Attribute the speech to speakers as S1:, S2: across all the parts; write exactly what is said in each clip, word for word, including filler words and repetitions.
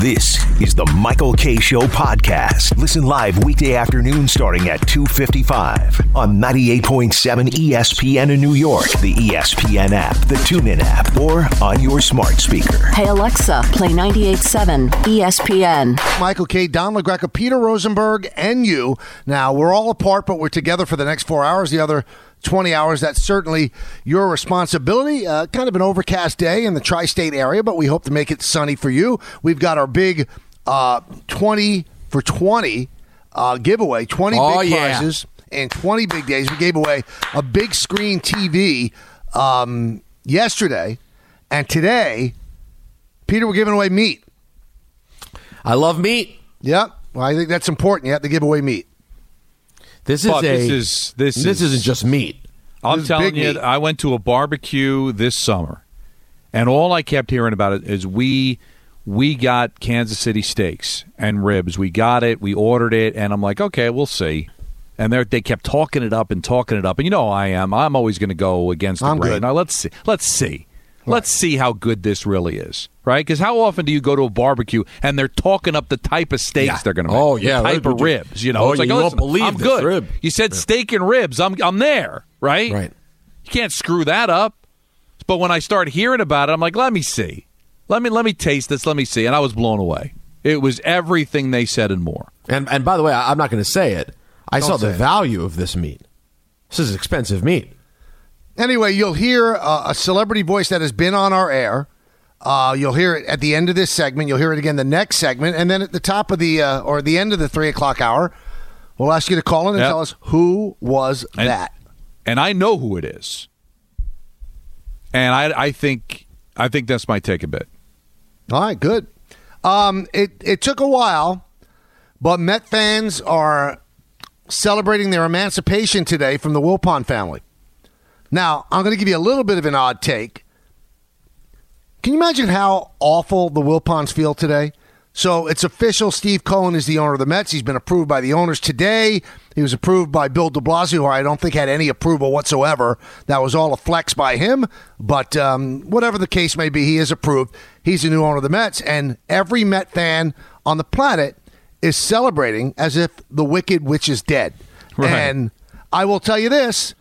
S1: This is the Michael Kay Show podcast. Listen live weekday afternoon starting at two fifty-five on ninety-eight point seven E S P N in New York, the E S P N app, the TuneIn app, or on your smart speaker.
S2: Hey, Alexa, play ninety-eight point seven E S P N.
S3: Michael Kay, Don LaGreca, Peter Rosenberg, and you. Now, we're all apart, but we're together for the next four hours. The other twenty hours, that's certainly your responsibility. Uh, kind of an overcast day in the tri-state area, but we hope to make it sunny for you. We've got our big uh, twenty for twenty uh, giveaway, twenty
S4: oh,
S3: big
S4: yeah.
S3: prizes and twenty big days. We gave away a big screen T V um, yesterday, and today, Peter, we're giving away meat.
S4: I love meat.
S3: Yep. Well, I think that's important. You have to give away meat.
S4: This is
S5: but
S4: a.
S5: This is this,
S4: this
S5: is,
S4: isn't just meat.
S5: I'm
S3: This is
S5: telling
S3: big
S5: you,
S3: meat.
S5: I went to a barbecue this summer, and all I kept hearing about it is we we got Kansas City steaks and ribs. We got it. We ordered it, and I'm like, okay, we'll see. And they they kept talking it up and talking it up, and you know how I am. I'm always going to go against the
S3: I'm
S5: grain.
S3: good.
S5: Now let's see. Let's see. Let's see how good this really is, right? Because how often do you go to a barbecue and they're talking up the type of steaks
S4: Yeah.
S5: they're going to make?
S4: Oh, yeah.
S5: The type
S4: Would
S5: of
S4: you-
S5: ribs. You know,
S4: Oh,
S5: it's like,
S4: you
S5: oh,
S4: won't
S5: listen,
S4: believe
S5: I'm
S4: this
S5: good.
S4: rib.
S5: You said steak and ribs. I'm I'm there, right?
S4: Right.
S5: You can't screw that up. But when I start hearing about it, I'm like, let me see. Let me let me taste this. Let me see. And I was blown away. It was everything they said and more.
S4: And and by the way, I- I'm not going to say it. I
S3: Don't
S4: saw
S3: say
S4: the
S3: it.
S4: value of this meat. This is expensive meat.
S3: Anyway, you'll hear uh, a celebrity voice that has been on our air. Uh, you'll hear it at the end of this segment. You'll hear it again the next segment. And then at the top of the, uh, or the end of the three o'clock hour, we'll ask you to call in and
S5: Yep.
S3: tell us who was
S5: And-
S3: that.
S5: And I know who it is. And I I think I think this might take a bit.
S3: All right, good. Um, it, it took a while, but Met fans are celebrating their emancipation today from the Wilpon family. Now, I'm going to give you a little bit of an odd take. Can you imagine how awful the Wilpons feel today? So it's official. Steve Cohen is the owner of the Mets. He's been approved by the owners today. He was approved by Bill de Blasio, who I don't think had any approval whatsoever. That was all a flex by him. But um, whatever the case may be, he is approved. He's the new owner of the Mets. And every Met fan on the planet is celebrating as if the Wicked Witch is dead.
S5: Right.
S3: And I will tell you this.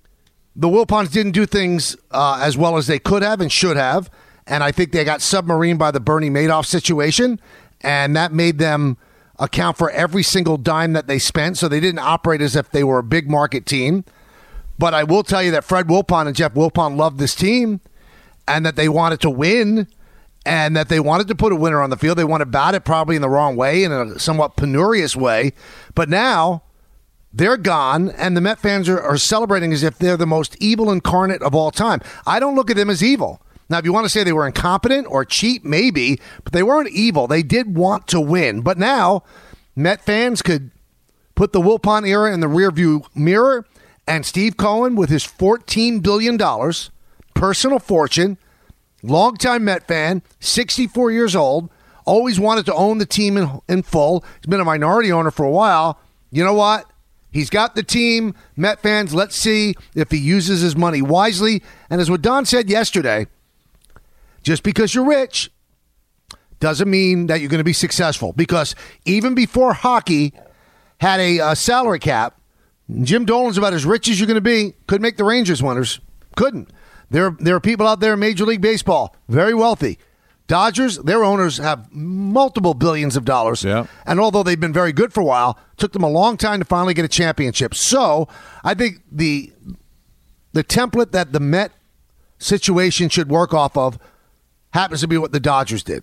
S3: The Wilpons didn't do things uh, as well as they could have and should have. And I think they got submarined by the Bernie Madoff situation. And that made them account for every single dime that they spent. So they didn't operate as if they were a big market team. But I will tell you that Fred Wilpon and Jeff Wilpon loved this team and that they wanted to win and that they wanted to put a winner on the field. They went about it probably in the wrong way, in a somewhat penurious way. But now they're gone, and the Met fans are, are celebrating as if they're the most evil incarnate of all time. I don't look at them as evil. Now, if you want to say they were incompetent or cheap, maybe, but they weren't evil. They did want to win. But now, Met fans could put the Wilpon era in the rearview mirror, and Steve Cohen, with his fourteen billion dollars, personal fortune, longtime Met fan, sixty-four years old, always wanted to own the team in, in full. He's been a minority owner for a while. You know what? He's got the team. Met fans, let's see if he uses his money wisely. And as what Don said yesterday, just because you're rich doesn't mean that you're going to be successful. Because even before hockey had a uh, salary cap, Jim Dolan's about as rich as you're going to be. Couldn't make the Rangers winners. Couldn't. There, there are people out there in Major League Baseball, very wealthy. Dodgers, their owners have multiple billions of dollars.
S5: Yeah.
S3: And although they've been very good for a while, took them a long time to finally get a championship. So I think the the template that the Met situation should work off of happens to be what the Dodgers did.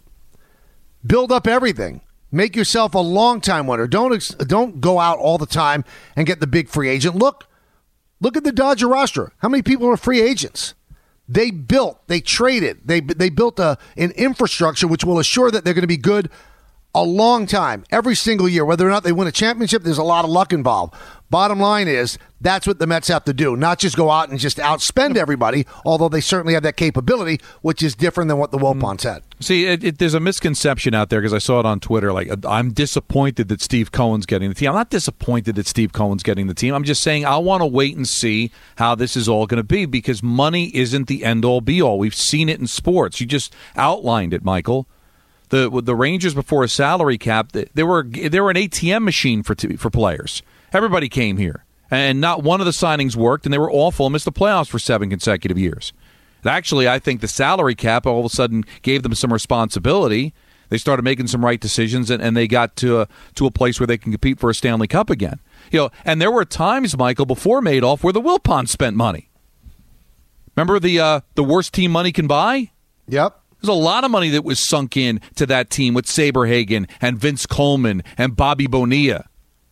S3: Build up everything. Make yourself a long-time winner. Don't ex- don't go out all the time and get the big free agent. Look, look at the Dodger roster. How many people are free agents? They built, they traded, they they built a an infrastructure which will assure that they're going to be good a long time, every single year. Whether or not they win a championship, there's a lot of luck involved. Bottom line is, that's what the Mets have to do, not just go out and just outspend everybody, although they certainly have that capability, which is different than what the Wilpons had.
S5: See, it, it, there's a misconception out there because I saw it on Twitter. Like, I'm disappointed that Steve Cohen's getting the team. I'm not disappointed that Steve Cohen's getting the team. I'm just saying I want to wait and see how this is all going to be because money isn't the end-all, be-all. We've seen it in sports. You just outlined it, Michael. The the Rangers before a salary cap, they were they were an A T M machine for for players. Everybody came here, and not one of the signings worked, and they were awful and missed the playoffs for seven consecutive years. And actually, I think the salary cap all of a sudden gave them some responsibility. They started making some right decisions, and, and they got to a, to a place where they can compete for a Stanley Cup again. You know, and there were times, Michael, before Madoff, where the Wilpons spent money. Remember the uh, the worst team money can buy?
S3: Yep.
S5: There's a lot of money that was sunk in to that team with Saberhagen and Vince Coleman and Bobby Bonilla.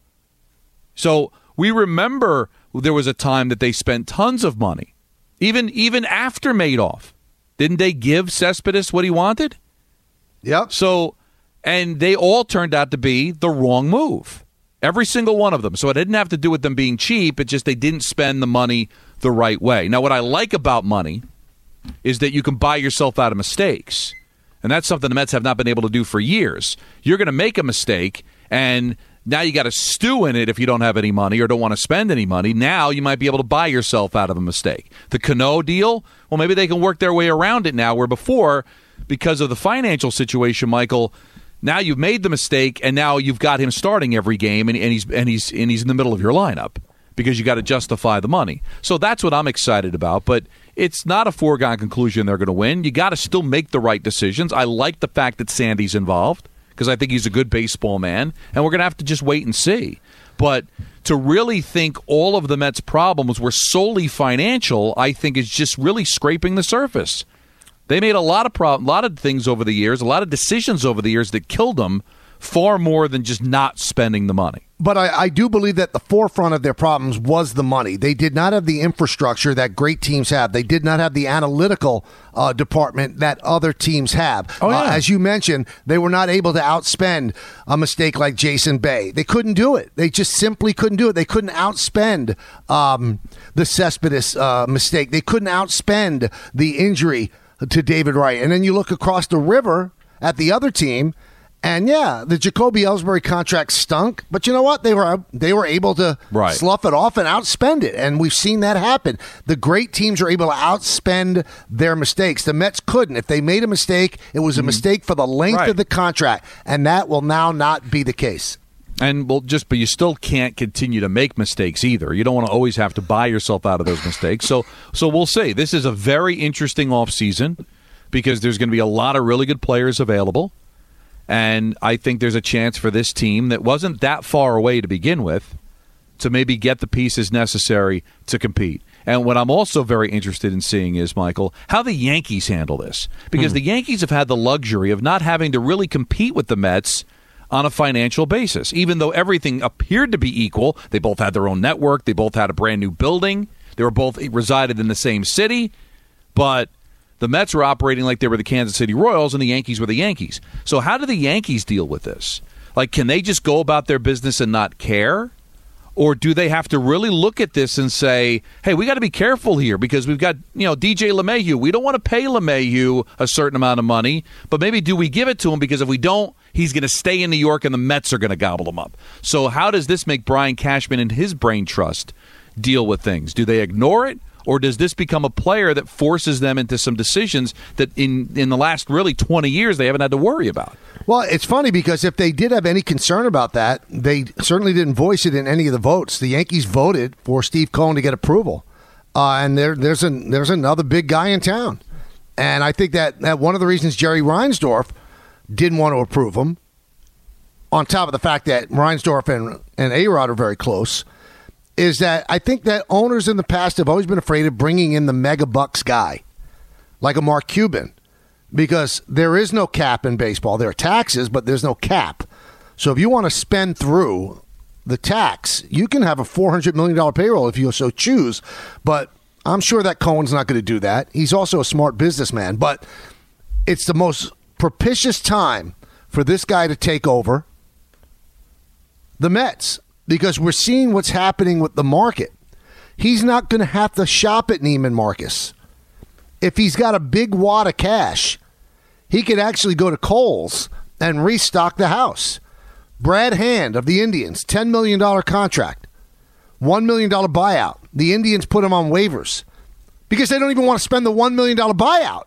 S5: So we remember there was a time that they spent tons of money, even even after Madoff. Didn't they give Cespedes what he wanted?
S3: Yep.
S5: So, and they all turned out to be the wrong move. Every single one of them. So it didn't have to do with them being cheap. It just they didn't spend the money the right way. Now, what I like about money is that you can buy yourself out of mistakes. And that's something the Mets have not been able to do for years. You're going to make a mistake, and now you got to stew in it if you don't have any money or don't want to spend any money. Now you might be able to buy yourself out of a mistake. The Cano deal, well, maybe they can work their way around it now, where before, because of the financial situation, Michael, now you've made the mistake, and now you've got him starting every game, and, and he's and he's and he's in the middle of your lineup because you got to justify the money. So that's what I'm excited about. But it's not a foregone conclusion they're going to win. You got to still make the right decisions. I like the fact that Sandy's involved because I think he's a good baseball man, and we're going to have to just wait and see. But to really think all of the Mets' problems were solely financial, I think is just really scraping the surface. They made a lot of pro- lot of things over the years, a lot of decisions over the years that killed them far more than just not spending the money.
S3: But I, I do believe that the forefront of their problems was the money. They did not have the infrastructure that great teams have. They did not have the analytical uh, department that other teams have.
S5: Oh, yeah.
S3: uh, as you mentioned, they were not able to outspend a mistake like Jason Bay. They couldn't do it. They just simply couldn't do it. They couldn't outspend um, the Cespedes uh, mistake. They couldn't outspend the injury to David Wright. And then you look across the river at the other team, and yeah, the Jacoby Ellsbury contract stunk, but you know what? They were they were able to
S5: right.
S3: slough it off and outspend it, and we've seen that happen. The great teams are able to outspend their mistakes. The Mets couldn't. If they made a mistake, it was a mm-hmm. mistake for the length
S5: right.
S3: of the contract, and that will now not be the case.
S5: And well, just but you still can't continue to make mistakes either. You don't want to always have to buy yourself out of those mistakes. So, so we'll see. This is a very interesting offseason because there's going to be a lot of really good players available. And I think there's a chance for this team that wasn't that far away to begin with to maybe get the pieces necessary to compete. And what I'm also very interested in seeing is, Michael, how the Yankees handle this. Because mm. the Yankees have had the luxury of not having to really compete with the Mets on a financial basis. Even though everything appeared to be equal, they both had their own network, they both had a brand new building, they were both resided in the same city, but the Mets were operating like they were the Kansas City Royals and the Yankees were the Yankees. So how do the Yankees deal with this? Like, can they just go about their business and not care? Or do they have to really look at this and say, hey, we got to be careful here because we've got, you know, D J LeMahieu. We don't want to pay LeMahieu a certain amount of money, but maybe do we give it to him because if we don't, he's going to stay in New York and the Mets are going to gobble him up. So how does this make Brian Cashman and his brain trust deal with things? Do they ignore it? Or does this become a player that forces them into some decisions that in, in the last really twenty years they haven't had to worry about?
S3: Well, it's funny because if they did have any concern about that, they certainly didn't voice it in any of the votes. The Yankees voted for Steve Cohen to get approval. Uh, and there, there's, an, there's another big guy in town. And I think that, that one of the reasons Jerry Reinsdorf didn't want to approve him, on top of the fact that Reinsdorf and, and A-Rod are very close, is that I think that owners in the past have always been afraid of bringing in the mega bucks guy, like a Mark Cuban, because there is no cap in baseball. There are taxes, but there's no cap. So if you want to spend through the tax, you can have a four hundred million dollars payroll if you so choose, but I'm sure that Cohen's not going to do that. He's also a smart businessman, but it's the most propitious time for this guy to take over the Mets. Because we're seeing what's happening with the market. He's not going to have to shop at Neiman Marcus. If he's got a big wad of cash, he could actually go to Kohl's and restock the house. Brad Hand of the Indians, ten million dollars contract, one million dollars buyout. The Indians put him on waivers because they don't even want to spend the one million dollars buyout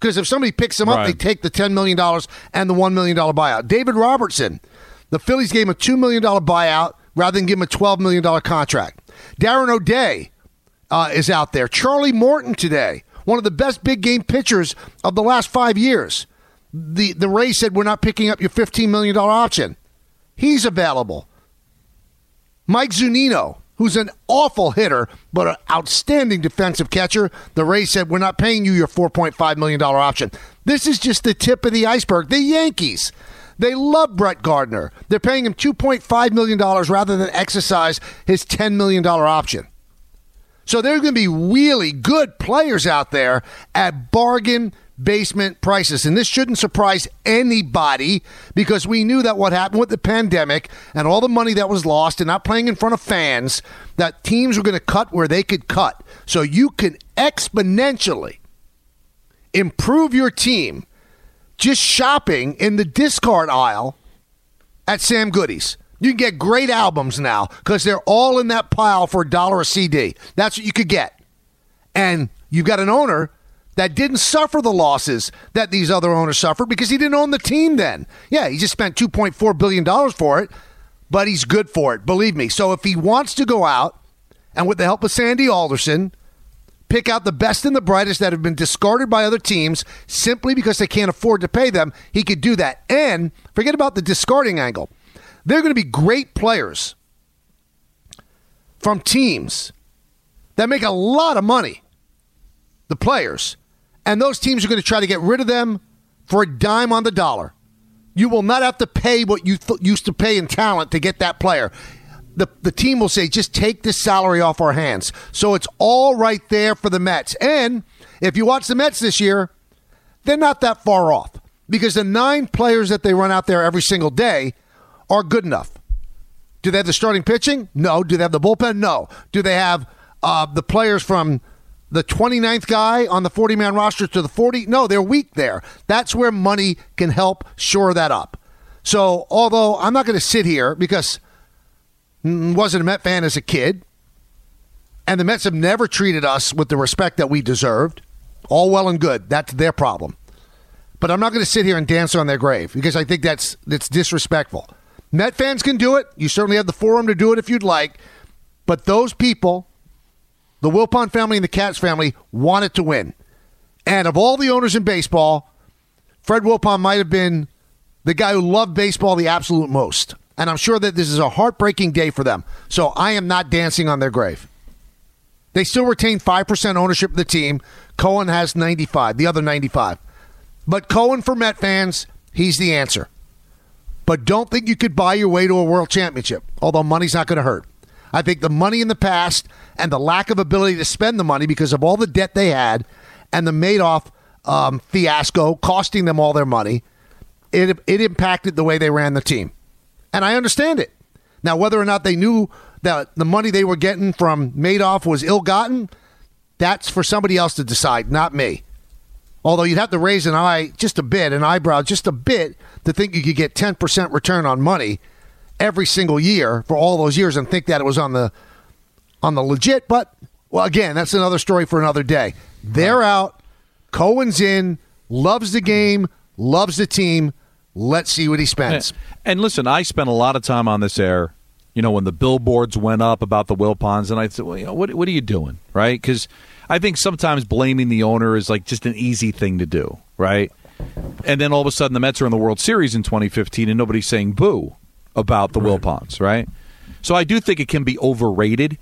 S3: Because if somebody picks him up,
S5: Right.
S3: they take the ten million dollars and the one million dollars buyout. David Robertson, the Phillies gave him a two million dollars buyout rather than give him a twelve million dollars contract. Darren O'Day uh, is out there. Charlie Morton today, one of the best big game pitchers of the last five years. The, the Rays said, we're not picking up your fifteen million dollars option. He's available. Mike Zunino, who's an awful hitter, but an outstanding defensive catcher. The Rays said, we're not paying you your four point five million dollars option. This is just the tip of the iceberg. The Yankees, they love Brett Gardner. They're paying him two point five million dollars rather than exercise his ten million dollars option. So there are going to be really good players out there at bargain basement prices. And this shouldn't surprise anybody because we knew that what happened with the pandemic and all the money that was lost and not playing in front of fans, that teams were going to cut where they could cut. So you can exponentially improve your team just shopping in the discard aisle at Sam Goody's. You can get great albums now because they're all in that pile for a dollar a C D. That's what you could get. And you've got an owner that didn't suffer the losses that these other owners suffered because he didn't own the team then. Yeah, he just spent two point four billion dollars for it, but he's good for it, believe me. So if he wants to go out and with the help of Sandy Alderson, pick out the best and the brightest that have been discarded by other teams simply because they can't afford to pay them, he could do that. And forget about the discarding angle. They're going to be great players from teams that make a lot of money, the players, and those teams are going to try to get rid of them for a dime on the dollar. You will not have to pay what you th- used to pay in talent to get that player. The, the team will say, just take this salary off our hands. So it's all right there for the Mets. And if you watch the Mets this year, they're not that far off because the nine players that they run out there every single day are good enough. Do they have the starting pitching? No. Do they have the bullpen? No. Do they have uh, the players from the twenty-ninth guy on the forty-man roster to the forty? No, they're weak there. That's where money can help shore that up. So, although I'm not going to sit here because I wasn't a Met fan as a kid, and the Mets have never treated us with the respect that we deserved, all well and good. That's their problem. But I'm not going to sit here and dance on their grave because I think that's that's disrespectful. Met fans can do it. You certainly have the forum to do it if you'd like. But those people, the Wilpon family and the Katz family, wanted to win. And of all the owners in baseball, Fred Wilpon might have been the guy who loved baseball the absolute most. And I'm sure that this is a heartbreaking day for them. So I am not dancing on their grave. They still retain five percent ownership of the team. Cohen has ninety-five, the other ninety-five. But Cohen, for Met fans, he's the answer. But don't think you could buy your way to a world championship, although money's not going to hurt. I think the money in the past and the lack of ability to spend the money because of all the debt they had and the Madoff um, fiasco costing them all their money, it, it impacted the way they ran the team. And I understand it. Now, whether or not they knew that the money they were getting from Madoff was ill-gotten, that's for somebody else to decide, not me. Although you'd have to raise an eye just a bit, an eyebrow just a bit, to think you could get ten percent return on money every single year for all those years and think that it was on the on the legit. But, well, again, that's another story for another day. They're out. Cohen's in, loves the game, loves the team. Let's see what he spends.
S5: And listen, I spent a lot of time on this air, you know, when the billboards went up about the Wilpons, and I said, well, you know, what, what are you doing, right? Because I think sometimes blaming the owner is like just an easy thing to do, right? And then all of a sudden the Mets are in the World Series in twenty fifteen and nobody's saying boo about the right. Wilpons, right? So I do think it can be overrated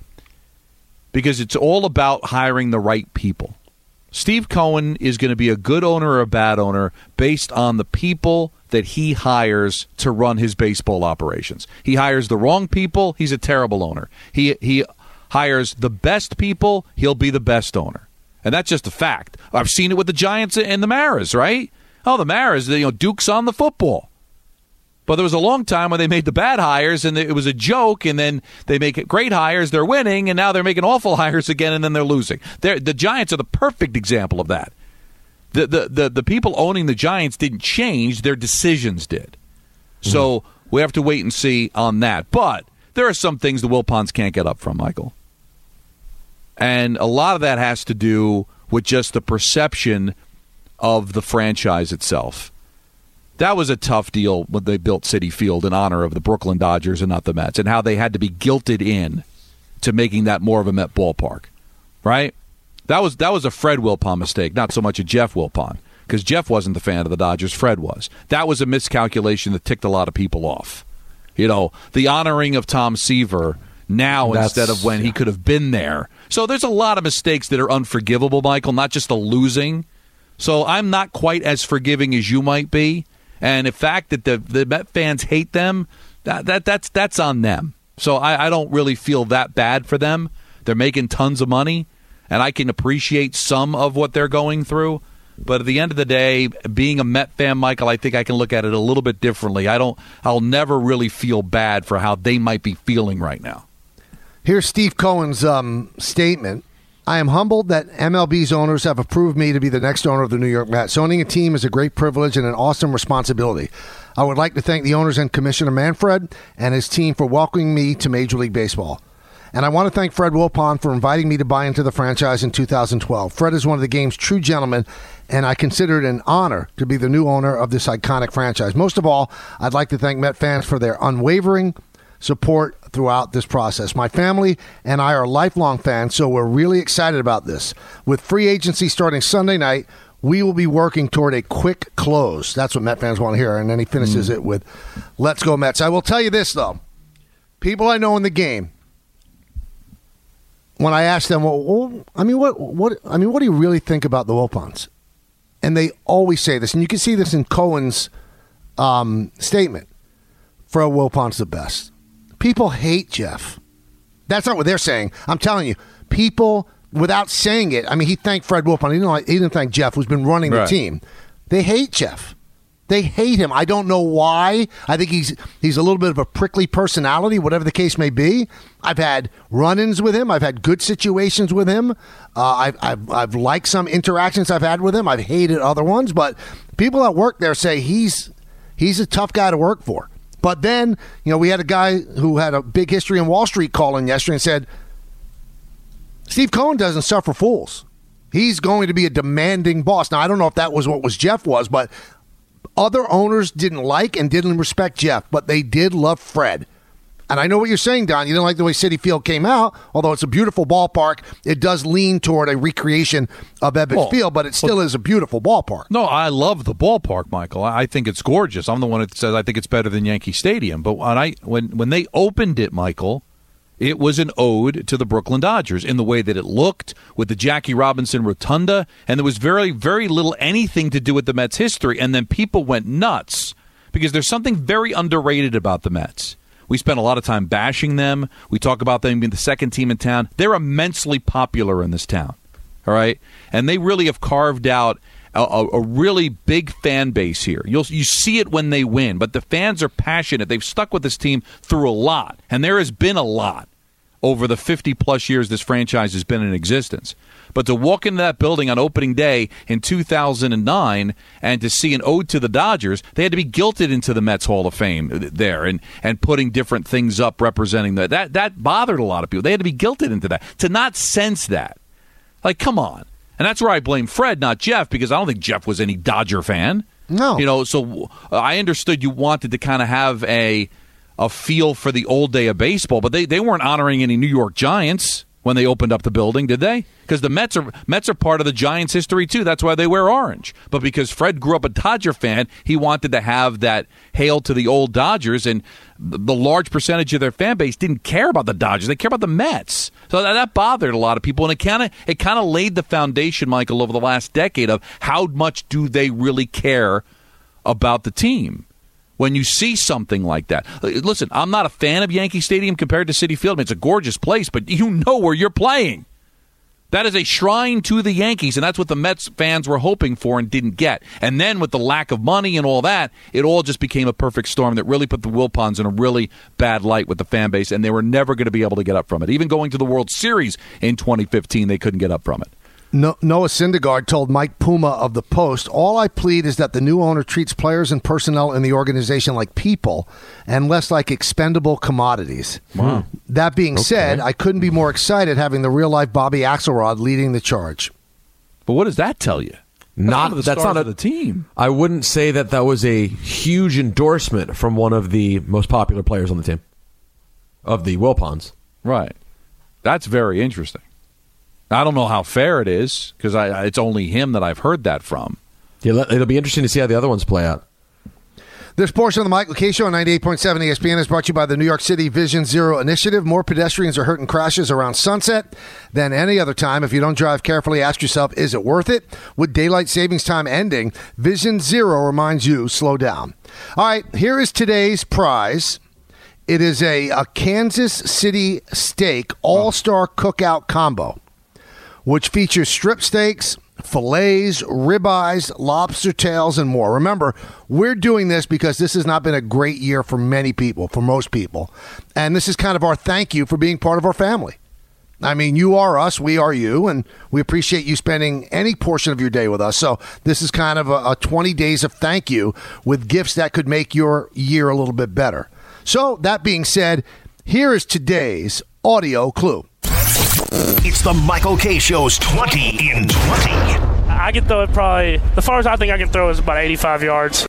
S5: because it's all about hiring the right people. Steve Cohen is going to be a good owner or a bad owner based on the people that he hires to run his baseball operations. He hires the wrong people, he's a terrible owner. He he hires the best people, he'll be the best owner. And that's just a fact. I've seen it with the Giants and the Maras, right? Oh, the Maras, you know, Duke's on the football. But there was a long time when they made the bad hires, and it was a joke, and then they make great hires, they're winning, and now they're making awful hires again, and then they're losing. They're, the Giants are the perfect example of that. The, the, the, the people owning the Giants didn't change, their decisions did. Mm-hmm. So we have to wait and see on that. But there are some things the Wilpons can't get up from, Michael. And a lot of that has to do with just the perception of the franchise itself. That was a tough deal when they built Citi Field in honor of the Brooklyn Dodgers and not the Mets, and how they had to be guilted in to making that more of a Met ballpark, right? That was that was a Fred Wilpon mistake, not so much a Jeff Wilpon, because Jeff wasn't the fan of the Dodgers, Fred was. That was a miscalculation that ticked a lot of people off. You know, the honoring of Tom Seaver now
S4: That's,
S5: instead of when he could have been there. So there's a lot of mistakes that are unforgivable, Michael, not just the losing. So I'm not quite as forgiving as you might be. And the fact that the the Met fans hate them, that, that that's that's on them. So I, I don't really feel that bad for them. They're making tons of money, and I can appreciate some of what they're going through. But at the end of the day, being a Met fan, Michael, I think I can look at it a little bit differently. I don't. I'll never really feel bad for how they might be feeling right now.
S3: Here's Steve Cohen's um, statement. I am humbled that M L B's owners have approved me to be the next owner of the New York Mets. Owning a team is a great privilege and an awesome responsibility. I would like to thank the owners and Commissioner Manfred and his team for welcoming me to Major League Baseball. And I want to thank Fred Wilpon for inviting me to buy into the franchise in two thousand twelve. Fred is one of the game's true gentlemen, and I consider it an honor to be the new owner of this iconic franchise. Most of all, I'd like to thank Met fans for their unwavering support throughout this process. My family and I are lifelong fans, so we're really excited about this. With free agency starting Sunday night, we will be working toward a quick close. That's what Met fans want to hear. And then he finishes mm. it with, let's go Mets. I will tell you this, though. People I know in the game, when I ask them, well, well I mean, what, what, I mean, what do you really think about the Wilpons? And they always say this, and you can see this in Cohen's um, statement. Fred Wilpon's the best. People hate Jeff. That's not what they're saying. I'm telling you, people, without saying it, I mean, he thanked Fred Wilpon. He didn't, he didn't thank Jeff, who's been running the
S5: right.
S3: team. They hate Jeff. They hate him. I don't know why. I think he's he's a little bit of a prickly personality, whatever the case may be. I've had run-ins with him. I've had good situations with him. Uh, I've, I've, I've liked some interactions I've had with him. I've hated other ones. But people at work there say he's he's a tough guy to work for. But then, you know, we had a guy who had a big history in Wall Street call in yesterday and said, Steve Cohen doesn't suffer fools. He's going to be a demanding boss. Now, I don't know if that was what was Jeff was, but other owners didn't like and didn't respect Jeff, but they did love Fred. And I know what you're saying, Don. You didn't like the way Citi Field came out, although it's a beautiful ballpark. It does lean toward a recreation of Ebbets well, Field, but it still well, is a beautiful ballpark.
S5: No, I love the ballpark, Michael. I think it's gorgeous. I'm the one that says I think it's better than Yankee Stadium. But when I when when they opened it, Michael, it was an ode to the Brooklyn Dodgers in the way that it looked with the Jackie Robinson Rotunda, and there was very, very little anything to do with the Mets' history. And then people went nuts because there's something very underrated about the Mets. We spend a lot of time bashing them. We talk about them being the second team in town. They're immensely popular in this town, all right? And they really have carved out a, a, a really big fan base here. You'll you see it when they win, but the fans are passionate. They've stuck with this team through a lot, and there has been a lot over the fifty-plus years this franchise has been in existence. But to walk into that building on opening day in two thousand nine and to see an ode to the Dodgers, they had to be guilted into the Mets Hall of Fame there and, and putting different things up representing that. That that bothered a lot of people. They had to be guilted into that. To not sense that. Like, come on. And that's where I blame Fred, not Jeff, because I don't think Jeff was any Dodger fan.
S3: No.
S5: You know, so I understood you wanted to kind of have a a feel for the old day of baseball, but they, they weren't honoring any New York Giants when they opened up the building, did they? Because the Mets are Mets are part of the Giants' history, too. That's why they wear orange. But because Fred grew up a Dodger fan, he wanted to have that hail to the old Dodgers, and the large percentage of their fan base didn't care about the Dodgers. They care about the Mets. So that, that bothered a lot of people, and it kind of it kind of laid the foundation, Michael, over the last decade of how much do they really care about the team. When you see something like that. Listen, I'm not a fan of Yankee Stadium compared to Citi Field. I mean, it's a gorgeous place, but you know where you're playing. That is a shrine to the Yankees, and that's what the Mets fans were hoping for and didn't get. And then with the lack of money and all that, it all just became a perfect storm that really put the Wilpons in a really bad light with the fan base, and they were never going to be able to get up from it. Even going to the World Series in twenty fifteen, they couldn't get up from it.
S3: No, Noah Syndergaard told Mike Puma of the Post, all I plead is that the new owner treats players and personnel in the organization like people and less like expendable commodities.
S5: Wow.
S3: That being
S4: Okay.
S3: said, I couldn't be more excited having the real-life Bobby Axelrod leading the charge.
S5: But what does that tell you?
S4: Not
S5: one of the
S4: that's
S5: stars
S4: not a,
S5: of the team.
S4: I wouldn't say that that was a huge endorsement from one of the most popular players on the team of the Wilpons.
S5: Right. That's very interesting. I don't know how fair it is because I, it's only him that I've heard that from.
S4: Yeah, it'll be interesting to see how the other ones play out.
S3: This portion of the Michael K. Show on ninety-eight point seven E S P N is brought to you by the New York City Vision Zero Initiative. More pedestrians are hurt in crashes around sunset than any other time. If you don't drive carefully, ask yourself, is it worth it? With daylight savings time ending, Vision Zero reminds you, slow down. All right, here is today's prize. It is a, a Kansas City Steak All-Star Cookout Combo, which features strip steaks, fillets, ribeyes, lobster tails, and more. Remember, we're doing this because this has not been a great year for many people, for most people. And this is kind of our thank you for being part of our family. I mean, you are us, we are you, and we appreciate you spending any portion of your day with us. So this is kind of a, a twenty days of thank you with gifts that could make your year a little bit better. So that being said, here is today's audio clue.
S1: It's the Michael K. Show's twenty in twenty.
S6: I can throw it probably, the farthest I think I can throw is about eighty-five yards.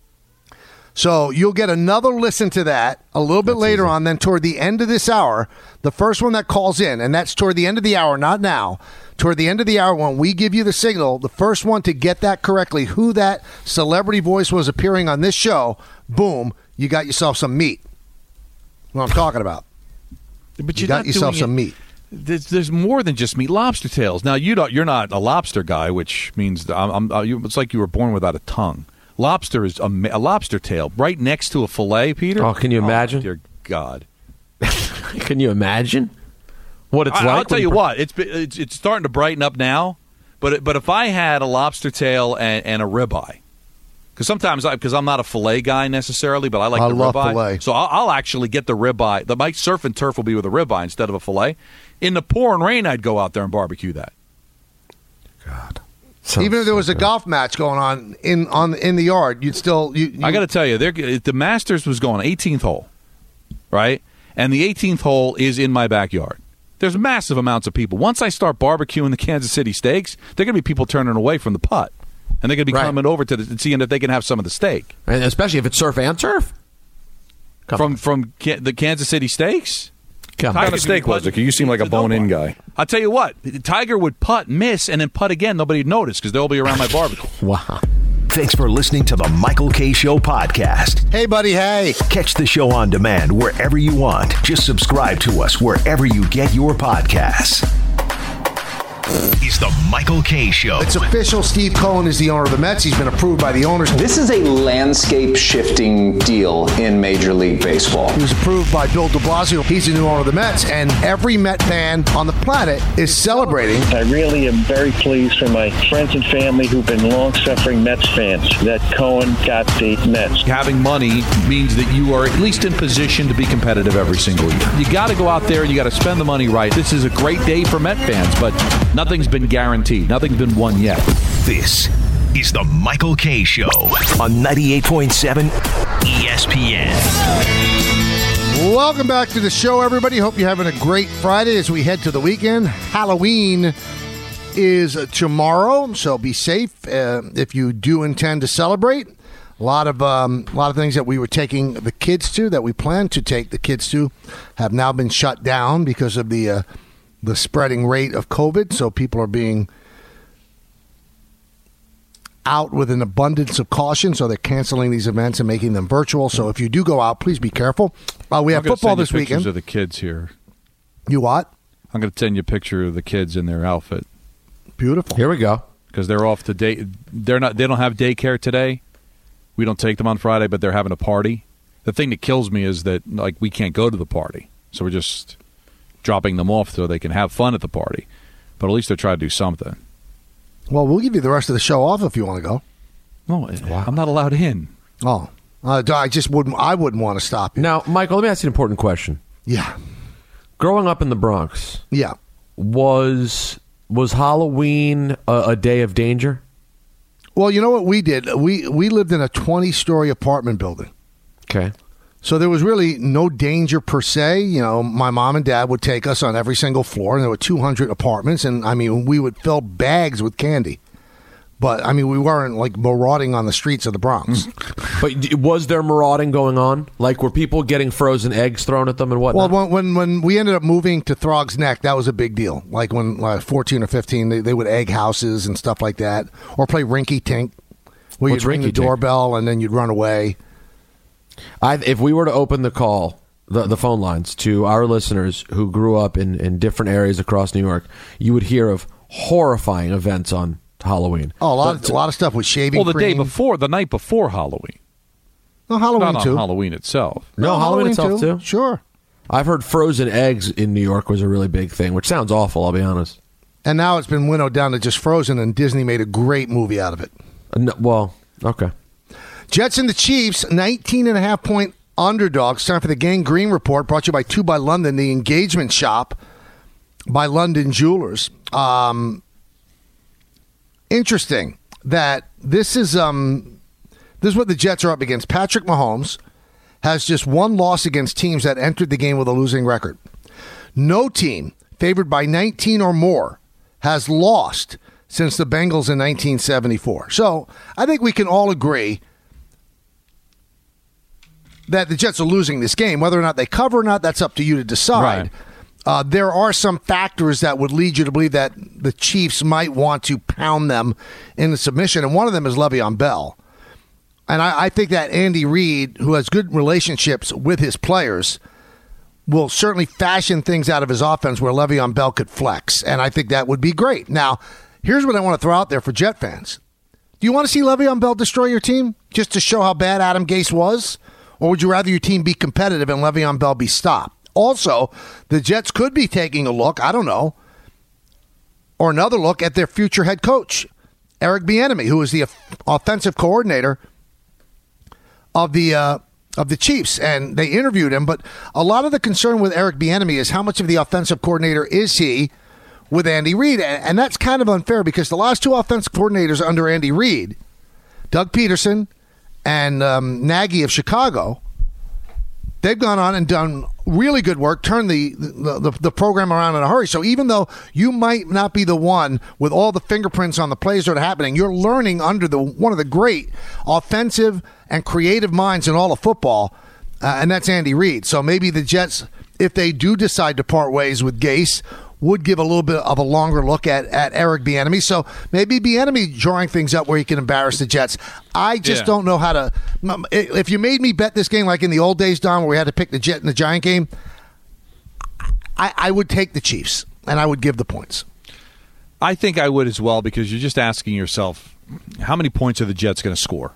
S3: So you'll get another listen to that a little bit
S4: That's
S3: later
S4: easy.
S3: on. Then toward the end of this hour, the first one that calls in, and that's toward the end of the hour, not now, toward the end of the hour when we give you the signal, the first one to get that correctly, who that celebrity voice was appearing on this show, boom, you got yourself some meat. What I'm talking about.
S5: But
S3: You
S5: you're
S3: got
S5: not
S3: yourself
S5: doing
S3: some
S5: it-
S3: meat.
S5: There's, there's more than just meat. Lobster tails. Now you don't. You're not a lobster guy, which means I'm, I'm, uh, you, it's like you were born without a tongue. Lobster is a, a lobster tail right next to a fillet, Peter.
S4: Oh, can you imagine?
S5: dear God.
S4: Can you imagine what it's
S5: I,
S4: like?
S5: I'll tell
S4: when
S5: you
S4: per-
S5: what. It's, it's it's starting to brighten up now. But it, but if I had a lobster tail and, and a ribeye, because sometimes because I'm not a fillet guy necessarily, but I like
S3: I
S5: the
S3: love
S5: ribeye.
S3: filet.
S5: So I'll, I'll actually get the ribeye. The my surf and turf will be with a ribeye instead of a fillet. In the pouring rain, I'd go out there and barbecue that.
S4: God. Sounds
S3: Even if there
S4: so
S3: was a
S4: good.
S3: golf match going on in on in the yard, you'd still. You, you,
S5: I got to tell you, they're, the Masters was going eighteenth hole, right? And the eighteenth hole is in my backyard. There's massive amounts of people. Once I start barbecuing the Kansas City steaks, there are going to be people turning away from the putt. And they're going to be
S4: Right.
S5: coming over to the, and seeing if they can have some of the steak.
S4: And especially if it's surf and turf. Come
S5: From
S4: on.
S5: from Ka- the Kansas City steaks?
S4: Come
S5: Tiger
S4: on.
S7: What kind of steak was it? You seem like a bone-in guy.
S5: I'll tell you what, Tiger would putt, miss, and then putt again. Nobody'd notice because they'll be around my barbecue.
S4: Wow.
S1: Thanks for listening to the Michael K. Show podcast.
S3: Hey, buddy. Hey.
S1: Catch the show on demand wherever you want. Just subscribe to us wherever you get your podcasts. Is the Michael K. Show.
S3: It's official. Steve Cohen is the owner of the Mets. He's been approved by the owners.
S8: This is a landscape shifting deal in Major League Baseball.
S3: He was approved by Bill de Blasio. He's the new owner of the Mets, and every Met fan on the planet is celebrating.
S9: I really am very pleased for my friends and family who've been long-suffering Mets fans that Cohen got the Mets.
S5: Having money means that you are at least in position to be competitive every single year. You got to go out there and you got to spend the money right. This is a great day for Met fans, but nothing's been guaranteed. Nothing's been won yet.
S1: This is the Michael K. Show on ninety-eight point seven E S P N.
S3: Welcome back to the show, everybody. Hope you're having a great Friday as we head to the weekend. Halloween is tomorrow, so be safe uh, if you do intend to celebrate. A lot of um, a lot of things that we were taking the kids to, that we plan to take the kids to, have now been shut down because of the uh, the spreading rate of COVID. So people are being out with an abundance of caution, so they're canceling these events and making them virtual. So if you do go out, please be careful. Uh, we have
S5: I'm gonna
S3: football
S5: send you
S3: this
S5: pictures
S3: weekend.
S5: of the kids here.
S3: You what?
S5: I'm going to send you a picture of the kids in their outfit
S3: Beautiful.
S4: Here we go.
S5: because they're off to day. They're not. They don't have daycare today. We don't take them on Friday, but they're having a party. The thing that kills me is that like we can't go to the party, so we're just dropping them off so they can have fun at the party. But at least they're trying to do something.
S3: Well, we'll give you the rest of the show off if you want to go.
S5: No, I'm not allowed in.
S3: Oh, uh, I just wouldn't. I wouldn't want to stop you.
S4: Now, Michael, let me ask you an important question.
S3: Yeah,
S4: Growing up in the Bronx,
S3: yeah.
S4: was was Halloween a, a day of danger?
S3: Well, you know what we did? We we lived in a twenty-story apartment building.
S4: Okay.
S3: So there was really no danger per se. You know, my mom and dad would take us on every single floor, and there were two hundred apartments, and I mean, we would fill bags with candy. But, I mean, we weren't, like, marauding on the streets of the Bronx.
S4: But was there marauding going on? Like, were people getting frozen eggs thrown at them and whatnot?
S3: Well, when, when when we ended up moving to Throg's Neck, that was a big deal. Like, when like, fourteen or fifteen, they, they would egg houses and stuff like that. Or play rinky-tink, where
S4: What's
S3: you'd ring the
S4: rinky-tink?
S3: doorbell and then you'd run away.
S4: I, if we were to open the call, the, the phone lines to our listeners who grew up in, in different areas across New York, you would hear of horrifying events on Halloween.
S3: Oh, a lot,
S4: But-
S3: of, a lot of stuff with shaving
S5: Well, the day
S3: cream.
S5: before, the night before Halloween.
S3: No, Halloween,
S5: Not
S3: too.
S5: on Halloween itself.
S4: No, Halloween itself, too?
S3: Sure.
S4: I've heard frozen eggs in New York was a really big thing, which sounds awful, I'll be honest.
S3: And now it's been winnowed down to just Frozen, and Disney made a great movie out of it.
S4: Uh, no, well, okay.
S3: Jets and the Chiefs, nineteen and a half point underdogs. Time for the Gang Green Report, brought to you by Two by London, the engagement shop by London Jewelers. Um, interesting that this is um, this is what the Jets are up against. Patrick Mahomes has just one loss against teams that entered the game with a losing record. No team favored by nineteen or more has lost since the Bengals in nineteen seventy-four. So I think we can all agree that the Jets are losing this game. Whether or not they cover or not, that's up to you to decide.
S5: Right.
S3: Uh, there are some factors that would lead you to believe that the Chiefs might want to pound them into submission, and one of them is Le'Veon Bell. And I, I think that Andy Reid, who has good relationships with his players, will certainly fashion things out of his offense where Le'Veon Bell could flex, and I think that would be great. Now, here's what I want to throw out there for Jet fans. Do you want to see Le'Veon Bell destroy your team just to show how bad Adam Gase was? Or would you rather your team be competitive and Le'Veon Bell be stopped? Also, the Jets could be taking a look, I don't know, or another look at their future head coach, Eric Bieniemy, who is the offensive coordinator of the uh, of the Chiefs. And they interviewed him, but a lot of the concern with Eric Bieniemy is how much of the offensive coordinator is he with Andy Reid? And that's kind of unfair because the last two offensive coordinators under Andy Reid, Doug Peterson and um, Nagy of Chicago, they've gone on and done really good work, turned the, the, the, the program around in a hurry. So even though you might not be the one with all the fingerprints on the plays that are happening, you're learning under the one of the great offensive and creative minds in all of football, uh, and that's Andy Reid. So maybe the Jets, if they do decide to part ways with Gase, would give a little bit of a longer look at, at Eric Bieniemy. So maybe Bieniemy drawing things up where he can embarrass the Jets. I just
S5: Yeah.
S3: don't know how to. If you made me bet this game like in the old days, Don, where we had to pick the Jet and the Giant game, I, I would take the Chiefs and I would give the points.
S5: I think I would as well, because you're just asking yourself, how many points are the Jets going to score?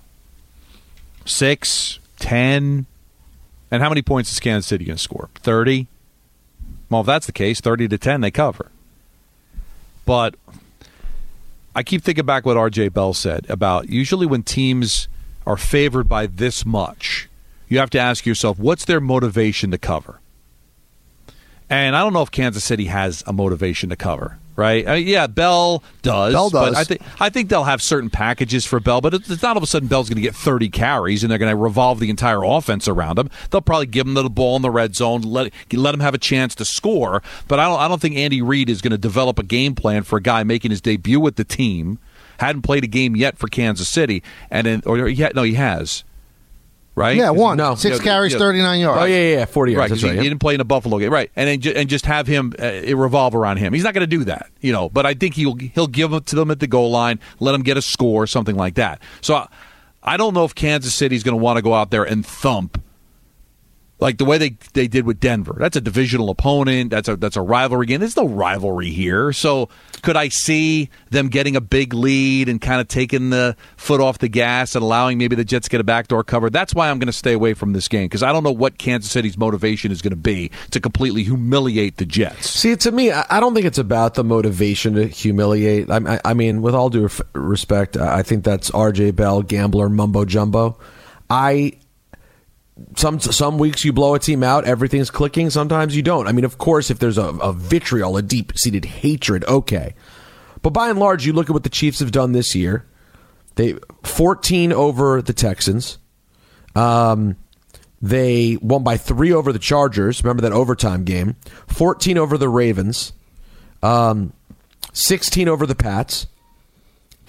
S5: Six, ten? And how many points is Kansas City going to score? thirty? Well, if that's the case, thirty to ten, they cover. But I keep thinking back what R J Bell said about usually when teams are favored by this much, you have to ask yourself, what's their motivation to cover? And I don't know if Kansas City has a motivation to cover, right? Uh, yeah, Bell does.
S3: Bell does.
S5: But I, think I think they'll have certain packages for Bell, but it's not all of a sudden Bell's going to get thirty carries and they're going to revolve the entire offense around him. They'll probably give him the ball in the red zone, let let him have a chance to score. But I don't I don't think Andy Reid is going to develop a game plan for a guy making his debut with the team, hadn't played a game yet for Kansas City, and in, or he had, no, he has. Right?
S3: Yeah, one.
S4: No.
S3: Six
S5: Yeah,
S3: carries,
S5: yeah.
S3: thirty-nine yards.
S4: Oh, yeah, yeah, yeah, forty yards.
S5: Right,
S4: That's
S5: because
S4: right.
S5: he,
S4: Yep.
S5: he didn't play in the Buffalo game, right? And then ju- and just have him uh, it revolve around him. He's not going to do that, you know. But I think he'll he'll give it to them at the goal line, let him get a score, something like that. So I, I don't know if Kansas City's going to want to go out there and thump like the way they, they did with Denver. That's a divisional opponent. That's a that's a rivalry game. There's no rivalry here. So could I see them getting a big lead and kind of taking the foot off the gas and allowing maybe the Jets get a backdoor cover? That's why I'm going to stay away from this game, because I don't know what Kansas City's motivation is going to be to completely humiliate the Jets.
S4: See, to me, I I don't think it's about the motivation to humiliate. I, I, I mean, with all due ref- respect, I think that's R J Bell, gambler, mumbo jumbo. I some some weeks you blow a team out, everything's clicking. Sometimes you don't. I mean, of course, if there's a, a vitriol, a deep-seated hatred, okay. But by and large, you look at what the Chiefs have done this year. They fourteen over the Texans. Um, they won by three over the Chargers. Remember that overtime game. fourteen over the Ravens. Um, sixteen over the Pats.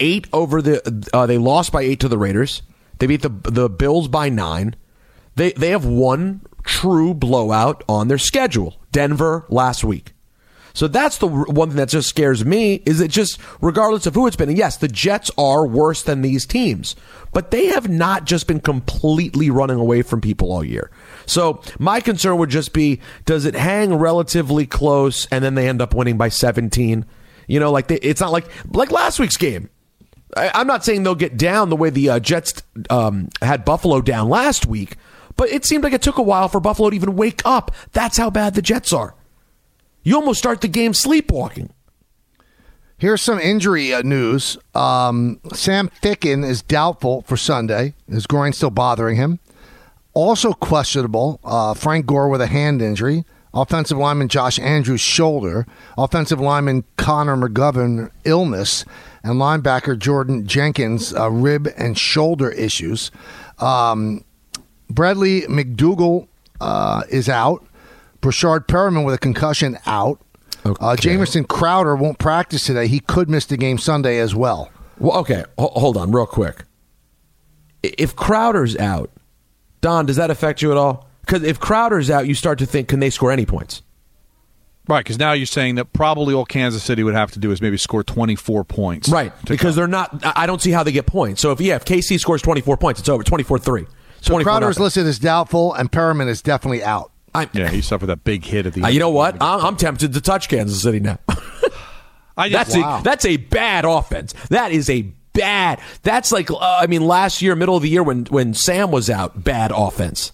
S4: eight over the. Uh, they lost by eight to the Raiders. They beat the the Bills by nine. They they have one true blowout on their schedule. Denver last week. So that's the one thing that just scares me, is it just, regardless of who it's been, and yes, the Jets are worse than these teams, but they have not just been completely running away from people all year. So my concern would just be, does it hang relatively close and then they end up winning by seventeen? You know, like they, it's not like like last week's game. I, I'm not saying they'll get down the way the uh, Jets um, had Buffalo down last week, but it seemed like it took a while for Buffalo to even wake up. That's how bad the Jets are. You almost start the game sleepwalking.
S3: Here's some injury uh, news. Um, Sam Ficken is doubtful for Sunday. His groin still bothering him. Also questionable, uh, Frank Gore with a hand injury. Offensive lineman Josh Andrews' shoulder. Offensive lineman Connor McGovern, illness. And linebacker Jordan Jenkins, uh, rib and shoulder issues. Um, Bradley McDougall uh, is out. Brashard Perriman with a concussion out. Okay. Uh, Jamison Crowder won't practice today. He could miss the game Sunday as well.
S4: Well, okay, H- hold on real quick. If Crowder's out, Don, does that affect you at all? Because if Crowder's out, you start to think, can they score any points?
S5: Right, because now you're saying that probably all Kansas City would have to do is maybe score twenty-four points.
S4: Right, because come. they're not, I don't see how they get points. So if, yeah, if K C scores twenty-four points, it's over, twenty-four three.
S3: So Crowder is listed as doubtful, and Perriman is definitely out.
S5: I'm, yeah, he suffered that big hit at the
S4: uh,
S5: end.
S4: You know what? I'm, I'm tempted to touch Kansas City now. I just, that's, wow. a, that's a bad offense. That is a bad. That's like, uh, I mean, last year, middle of the year when, when Sam was out, bad offense.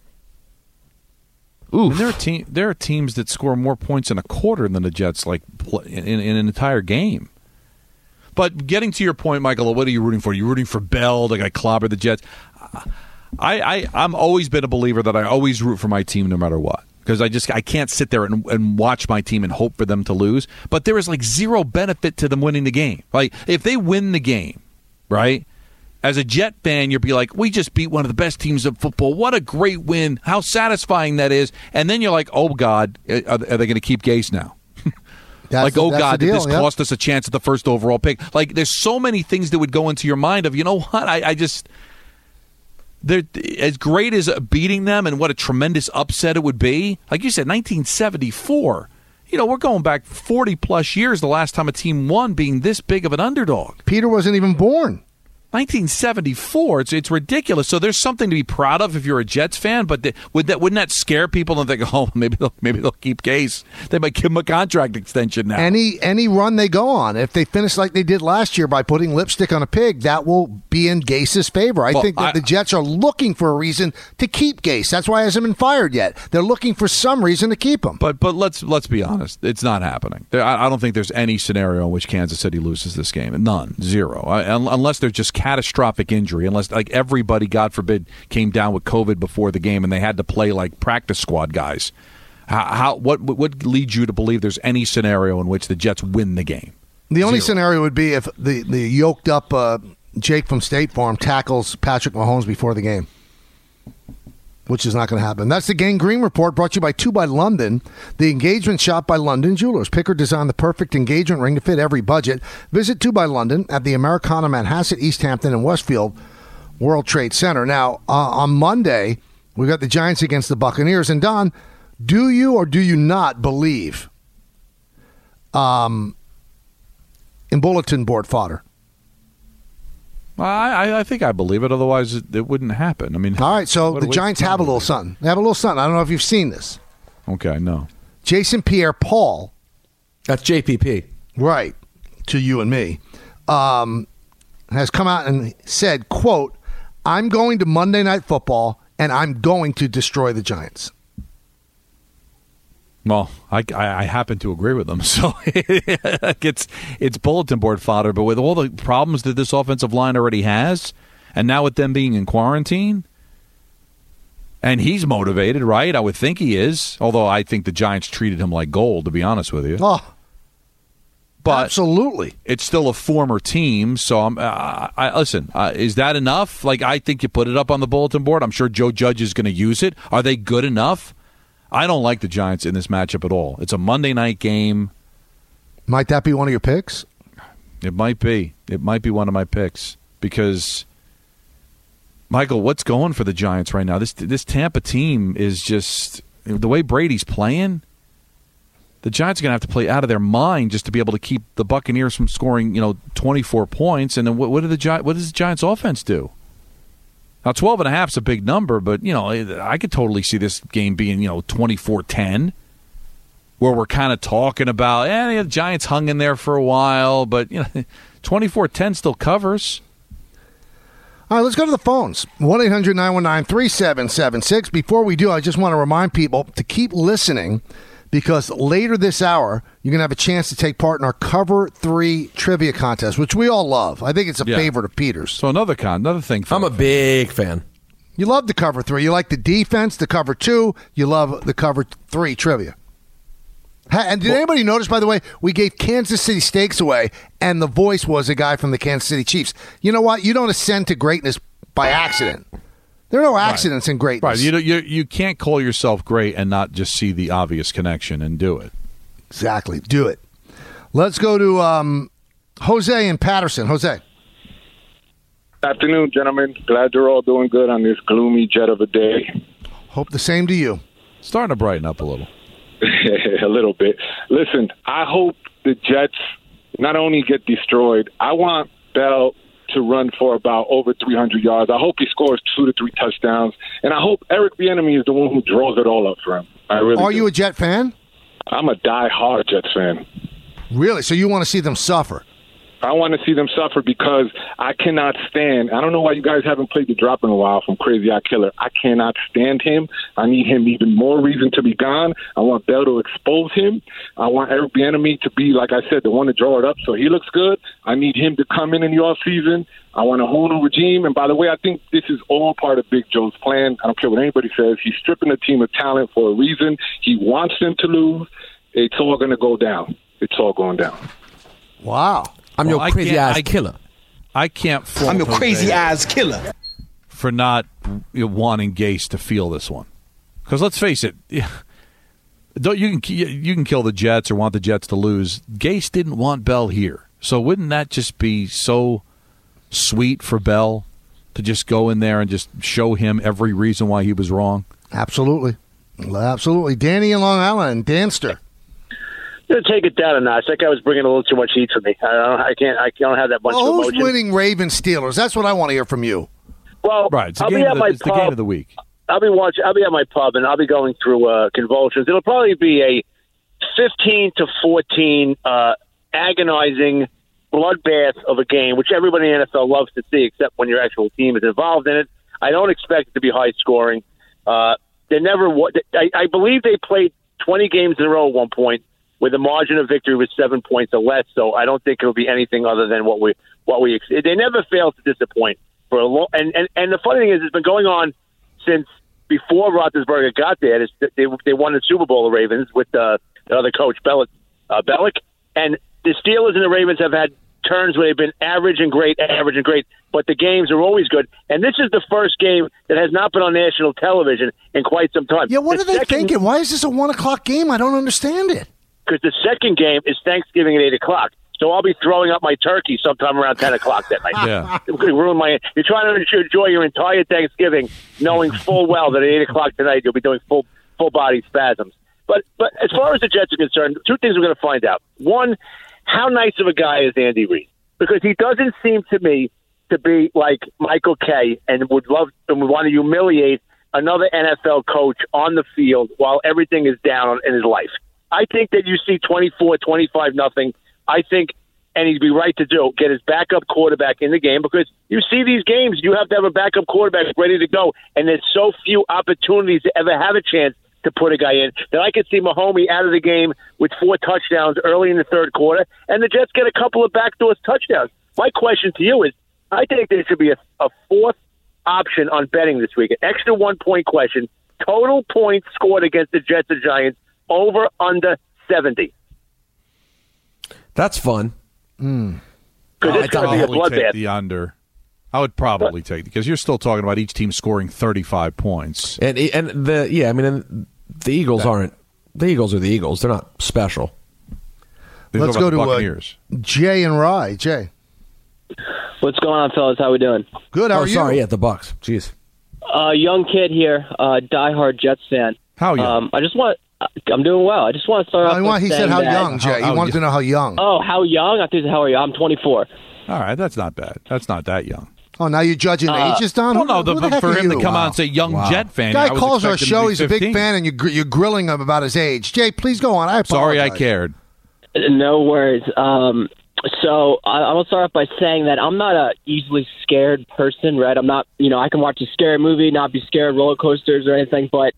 S5: Ooh, there are te- there are teams that score more points in a quarter than the Jets, like in, in an entire game. But getting to your point, Michael, what are you rooting for? Are you rooting for Bell? The guy clobbered the Jets. I, I I'm always been a believer that I always root for my team no matter what, because I just I can't sit there and, and watch my team and hope for them to lose. But there is like zero benefit to them winning the game. Like if they win the game, right? As a Jet fan, you'll be like, we just beat one of the best teams of football. What a great win. How satisfying that is. And then you're like, oh, God, are, are they going to keep Gase now? like,
S3: the,
S5: oh, God,
S3: deal,
S5: did this
S3: yeah.
S5: cost us a chance at the first overall pick? Like, there's so many things that would go into your mind of, you know what, I, I just – they're as great as beating them and what a tremendous upset it would be. Like you said, nineteen seventy-four. You know, we're going back forty-plus years the last time a team won being this big of an underdog.
S3: Peter wasn't even born.
S5: nineteen seventy-four. It's it's ridiculous. So there's something to be proud of if you're a Jets fan. But the, would that wouldn't that scare people and think, oh, maybe they'll maybe they'll keep Gase? They might give him a contract extension now.
S3: Any any run they go on, if they finish like they did last year by putting lipstick on a pig, that will be in Gase's favor. I well, think that I, the Jets are looking for a reason to keep Gase. That's why he hasn't been fired yet. They're looking for some reason to keep him.
S5: But but let's let's be honest, it's not happening. There, I, I don't think there's any scenario in which Kansas City loses this game. None, zero, I, unless they're just catastrophic injury, unless like everybody, God forbid, came down with COVID before the game and they had to play like practice squad guys. How, how what what leads you to believe there's any scenario in which the Jets win the game?
S3: The only Zero. scenario would be if the the yoked up uh, Jake from State Farm tackles Patrick Mahomes before the game, which is not going to happen. That's the Gang Green Report, brought to you by Two by London, the engagement shop by London Jewelers. Picker designed the perfect engagement ring to fit every budget. Visit Two by London at the Americana, Manhasset, East Hampton, and Westfield World Trade Center. Now, uh, on Monday, we got the Giants against the Buccaneers. And, Don, do you or do you not believe um, in bulletin board fodder?
S5: I, I think I believe it. Otherwise, it, it wouldn't happen. I mean,
S3: all right. So the Giants have a little something. They have a little something. I don't know if you've seen this.
S5: Okay, no.
S3: Jason Pierre-Paul.
S4: That's J P P.
S3: Right. To you and me. Um, has come out and said, quote, I'm going to Monday Night Football and I'm going to destroy the Giants.
S5: Well, I, I, I happen to agree with them, so it's it's bulletin board fodder. But with all the problems that this offensive line already has, and now with them being in quarantine, and he's motivated, right? I would think he is. Although I think the Giants treated him like gold, to be honest with you.
S3: Oh,
S5: but
S3: absolutely.
S5: It's still a former team, so I'm. Uh, I listen. Uh, is that enough? Like I think you put it up on the bulletin board. I'm sure Joe Judge is going to use it. Are they good enough? I don't like the Giants in this matchup at all. It's a Monday night game.
S3: Might that be one of your picks?
S5: It might be. It might be one of my picks because, Michael, what's going for the Giants right now? This this Tampa team is just the way Brady's playing. The Giants are going to have to play out of their mind just to be able to keep the Buccaneers from scoring, you know, twenty-four points. And then what, what do the Gi- what does the Giants offense do? Now, twelve and a half is a big number, but, you know, I could totally see this game being, you know, twenty-four ten, where we're kind of talking about, eh, the Giants hung in there for a while, but, you know, twenty-four ten still covers.
S3: All right, let's go to the phones. one eight hundred nine one nine three seven seven six. Before we do, I just want to remind people to keep listening because later this hour, you're going to have a chance to take part in our Cover three Trivia Contest, which we all love. I think it's a
S5: Yeah.
S3: favorite of Peter's.
S5: So another con, another thing. For
S4: I'm a big fan.
S3: You love the Cover three. You like the defense, the Cover two. You love the Cover three Trivia. Ha- And did anybody notice, by the way, we gave Kansas City Steaks away, and the voice was a guy from the Kansas City Chiefs. You know what? You don't ascend to greatness by accident. There are no accidents in greatness.
S5: Right. You, you you can't call yourself great and not just see the obvious connection and do it.
S3: Exactly. Do it. Let's go to um, Jose in Patterson. Jose.
S10: Afternoon, gentlemen. Glad you're all doing good on this gloomy jet of a day.
S3: Hope the same to you.
S5: Starting to brighten up a little.
S10: A little bit. Listen, I hope the Jets not only get destroyed, I want Bell to run for about over three hundred yards. I hope he scores two to three touchdowns, and I hope Eric Bieniemy is the one who draws it all up for him. I really
S3: Are
S10: do.
S3: you a Jet fan?
S10: I'm a die-hard Jets fan.
S3: Really? So you want to see them suffer?
S10: I want to see them suffer because I cannot stand. I don't know why you guys haven't played the drop in a while from Crazy Eye Killer. I cannot stand him. I need him even more reason to be gone. I want Bell to expose him. I want Eric Bieniemy to be, like I said, the one to draw it up so he looks good. I need him to come in in the offseason. I want a whole new regime. And by the way, I think this is all part of Big Joe's plan. I don't care what anybody says. He's stripping the team of talent for a reason. He wants them to lose. It's all going to go down. It's all going down.
S3: Wow.
S4: I'm
S5: Well,
S4: your
S5: I
S4: crazy
S5: can't-
S4: ass
S5: I-
S4: killer.
S5: I can't fault
S11: I'm your
S5: Jose
S11: crazy ass killer.
S5: for not you know, wanting Gase to feel this one. Because let's face it, don't you can you can kill the Jets or want the Jets to lose. Gase didn't want Bell here, so wouldn't that just be so sweet for Bell to just go in there and just show him every reason why he was wrong?
S3: Absolutely. Absolutely. Danny in Long Island, Danster.
S12: Gonna take it down a notch. That guy was bringing a little too much heat for me. I don't. I can't. I don't have that much
S3: Well, who's
S12: emotion.
S3: winning Ravens Steelers? That's what I want to hear from you.
S12: Well,
S5: Right, it's the
S12: I'll
S5: game
S12: be
S5: of
S12: at
S5: the-
S12: my
S5: it's the
S12: pub.
S5: game of the week.
S12: I'll be watching. I'll be at my pub and I'll be going through uh, convulsions. It'll probably be a fifteen to fourteen uh, agonizing bloodbath of a game, which everybody in the N F L loves to see, except when your actual team is involved in it. I don't expect it to be high scoring. Uh, they never. wa- I, I believe they played twenty games in a row at one point, where the margin of victory was seven points or less. So I don't think it'll be anything other than what we what we. They never fail to disappoint for a long. And, and and the funny thing is, it's been going on since before Roethlisberger got there. It's, they they won the Super Bowl, the Ravens, with uh, the other coach Belichick, uh, Belichick, and the Steelers and the Ravens have had turns where they've been average and great, average and great, but the games are always good. And this is the first game that has not been on national television in quite some time.
S3: Yeah, what
S12: The
S3: are they
S12: second-
S3: thinking? Why is this a one o'clock game? I don't understand it.
S12: Because the second game is Thanksgiving at eight o'clock. So I'll be throwing up my turkey sometime around ten o'clock that night.
S5: Yeah.
S12: It could ruin my. You're trying to enjoy your entire Thanksgiving, knowing full well that at eight o'clock tonight you'll be doing full full body spasms. But but as far as the Jets are concerned, two things we're going to find out. One, how nice of a guy is Andy Reid? Because he doesn't seem to me to be like Michael Kay and would love and would want to humiliate another N F L coach on the field while everything is down in his life. I think that you see twenty-four, twenty-five nothing. I think, and he'd be right to do, get his backup quarterback in the game, because you see these games, you have to have a backup quarterback ready to go, and there's so few opportunities to ever have a chance to put a guy in that I could see Mahomes out of the game with four touchdowns early in the third quarter, and the Jets get a couple of backdoor touchdowns. My question to you is, I think there should be a, a fourth option on betting this week, an extra one-point question, total points scored against the Jets and Giants, over, under seventy.
S4: That's fun.
S3: Mm.
S12: Because
S5: I'd
S12: it's going to be a
S5: probably take
S12: bloodbath.
S5: the under. I would probably take it because you're still talking about each team scoring thirty-five points.
S4: And and the yeah, I mean, and the Eagles aren't. The Eagles are the Eagles. They're not special.
S5: These
S3: Let's
S5: are
S3: go
S5: about
S3: to
S5: the
S3: uh,
S5: Buccaneers.
S3: Jay and Rye. Jay.
S11: What's going on, fellas? How we doing?
S3: Good. How
S4: oh,
S3: are you?
S4: sorry. Yeah, the Bucks. Jeez.
S11: Uh, young kid here, uh, diehard Jets fan.
S5: How young?
S11: Um, I just want. I'm doing well. I just want to start
S3: No,
S11: off.
S3: he,
S11: by
S3: want, he
S11: saying
S3: said how
S11: that,
S3: young, Jay.
S5: How-
S3: he
S5: how
S3: wanted
S5: young.
S3: to know how young.
S11: Oh, how young? I think how are you? I'm twenty-four.
S5: All right, that's not bad. That's not that young.
S3: Oh, now you're judging
S11: Uh,
S3: ages, Don?
S5: Well,
S3: Who-
S5: no, the,
S3: who the heck
S5: for
S3: are
S5: him
S3: you?
S5: to come
S3: Wow.
S5: out and say young
S3: Wow.
S5: Jet fan.
S3: Guy
S5: I was
S3: calls our
S5: expecting him to
S3: show.
S5: be
S3: He's a big
S5: fifteen.
S3: fan, and you're, gr- you're grilling him about his age. Jay, please go on. I apologize.
S5: Sorry, I cared.
S11: No worries. Um, so I, I'm gonna start off by saying that I'm not a easily scared person, right? I'm not. You know, I can watch a scary movie, not be scared of roller coasters or anything, but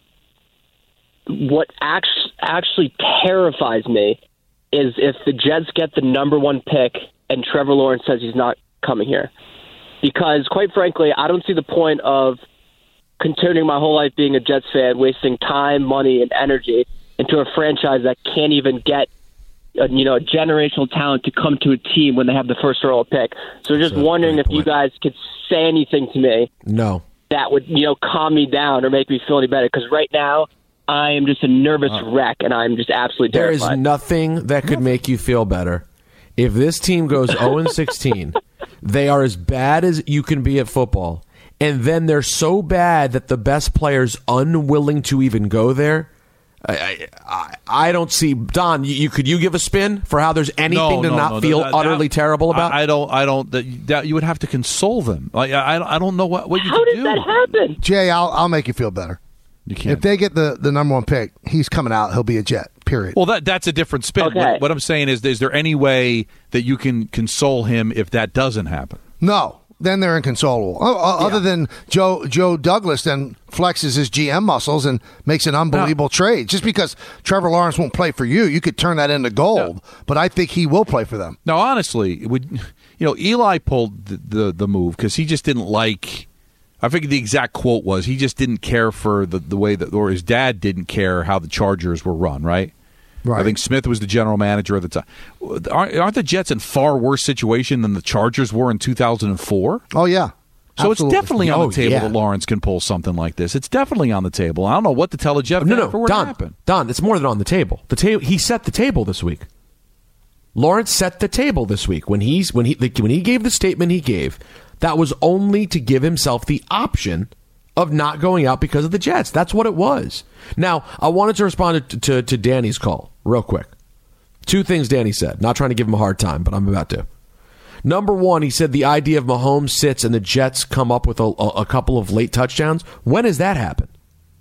S11: what actually actually terrifies me is if the Jets get the number one pick and Trevor Lawrence says he's not coming here. Because, quite frankly, I don't see the point of continuing my whole life being a Jets fan, wasting time, money, and energy into a franchise that can't even get a, you know, a generational talent to come to a team when they have the first overall pick. So just
S4: That's a
S11: wondering
S4: great
S11: if you
S4: point.
S11: guys could say anything to me
S4: No.
S11: that would, you know, calm me down or make me feel any better. Because right now, I am just a nervous wreck, and I'm just absolutely
S4: There
S11: terrified.
S4: is nothing that could make you feel better. If this team goes oh and sixteen, they are as bad as you can be at football. And then they're so bad that the best player's unwilling to even go there. I, I, I don't see Don. You, you could you give a spin for how there's anything
S5: No,
S4: to
S5: no,
S4: not
S5: no,
S4: feel
S5: that-
S4: utterly
S5: that-
S4: terrible about?
S5: I, I don't. I don't. That, that you would have to console them. Like I, I don't know what, what you
S11: How
S5: could
S11: did
S5: do.
S11: that happen?
S3: Jay, I'll, I'll make you feel better.
S5: You can't.
S3: If they get the, the number one pick, he's coming out. He'll be a Jet, period.
S5: Well, that that's a different spin.
S11: Okay.
S5: What, what I'm saying is, is there any way that you can console him if that doesn't happen?
S3: No. Then they're inconsolable. O- o- Other than Joe Joe Douglas then flexes his G M muscles and makes an unbelievable trade. Just because Trevor Lawrence won't play for you, you could turn that into gold.
S5: No.
S3: But I think he will play for them.
S5: No, honestly, it would you know Eli pulled the the, the move because he just didn't like. I forget the exact quote was he just didn't care for the, the way that, or his dad didn't care how the Chargers were run, right?
S3: Right.
S5: I think Smith was the general manager at the time. Aren't, aren't the Jets in far worse situation than the Chargers were in two thousand four?
S3: Oh, yeah.
S5: So
S3: Absolutely.
S5: it's definitely on
S4: Oh,
S5: the table
S4: yeah.
S5: that Lawrence can pull something like this. It's definitely on the table. I don't know what to tell a Jeff
S4: no,
S5: fan
S4: no,
S5: for what
S4: Don,
S5: happened.
S4: Don, it's more than on the table. The table he set the table this week. Lawrence set the table this week when he's when he when he gave the statement he gave. That was only to give himself the option of not going out because of the Jets. That's what it was. Now, I wanted to respond to, to, to Danny's call real quick. Two things Danny said. Not trying to give him a hard time, but I'm about to. Number one, he said the idea of Mahomes sits and the Jets come up with a, a, a couple of late touchdowns. When has that happened?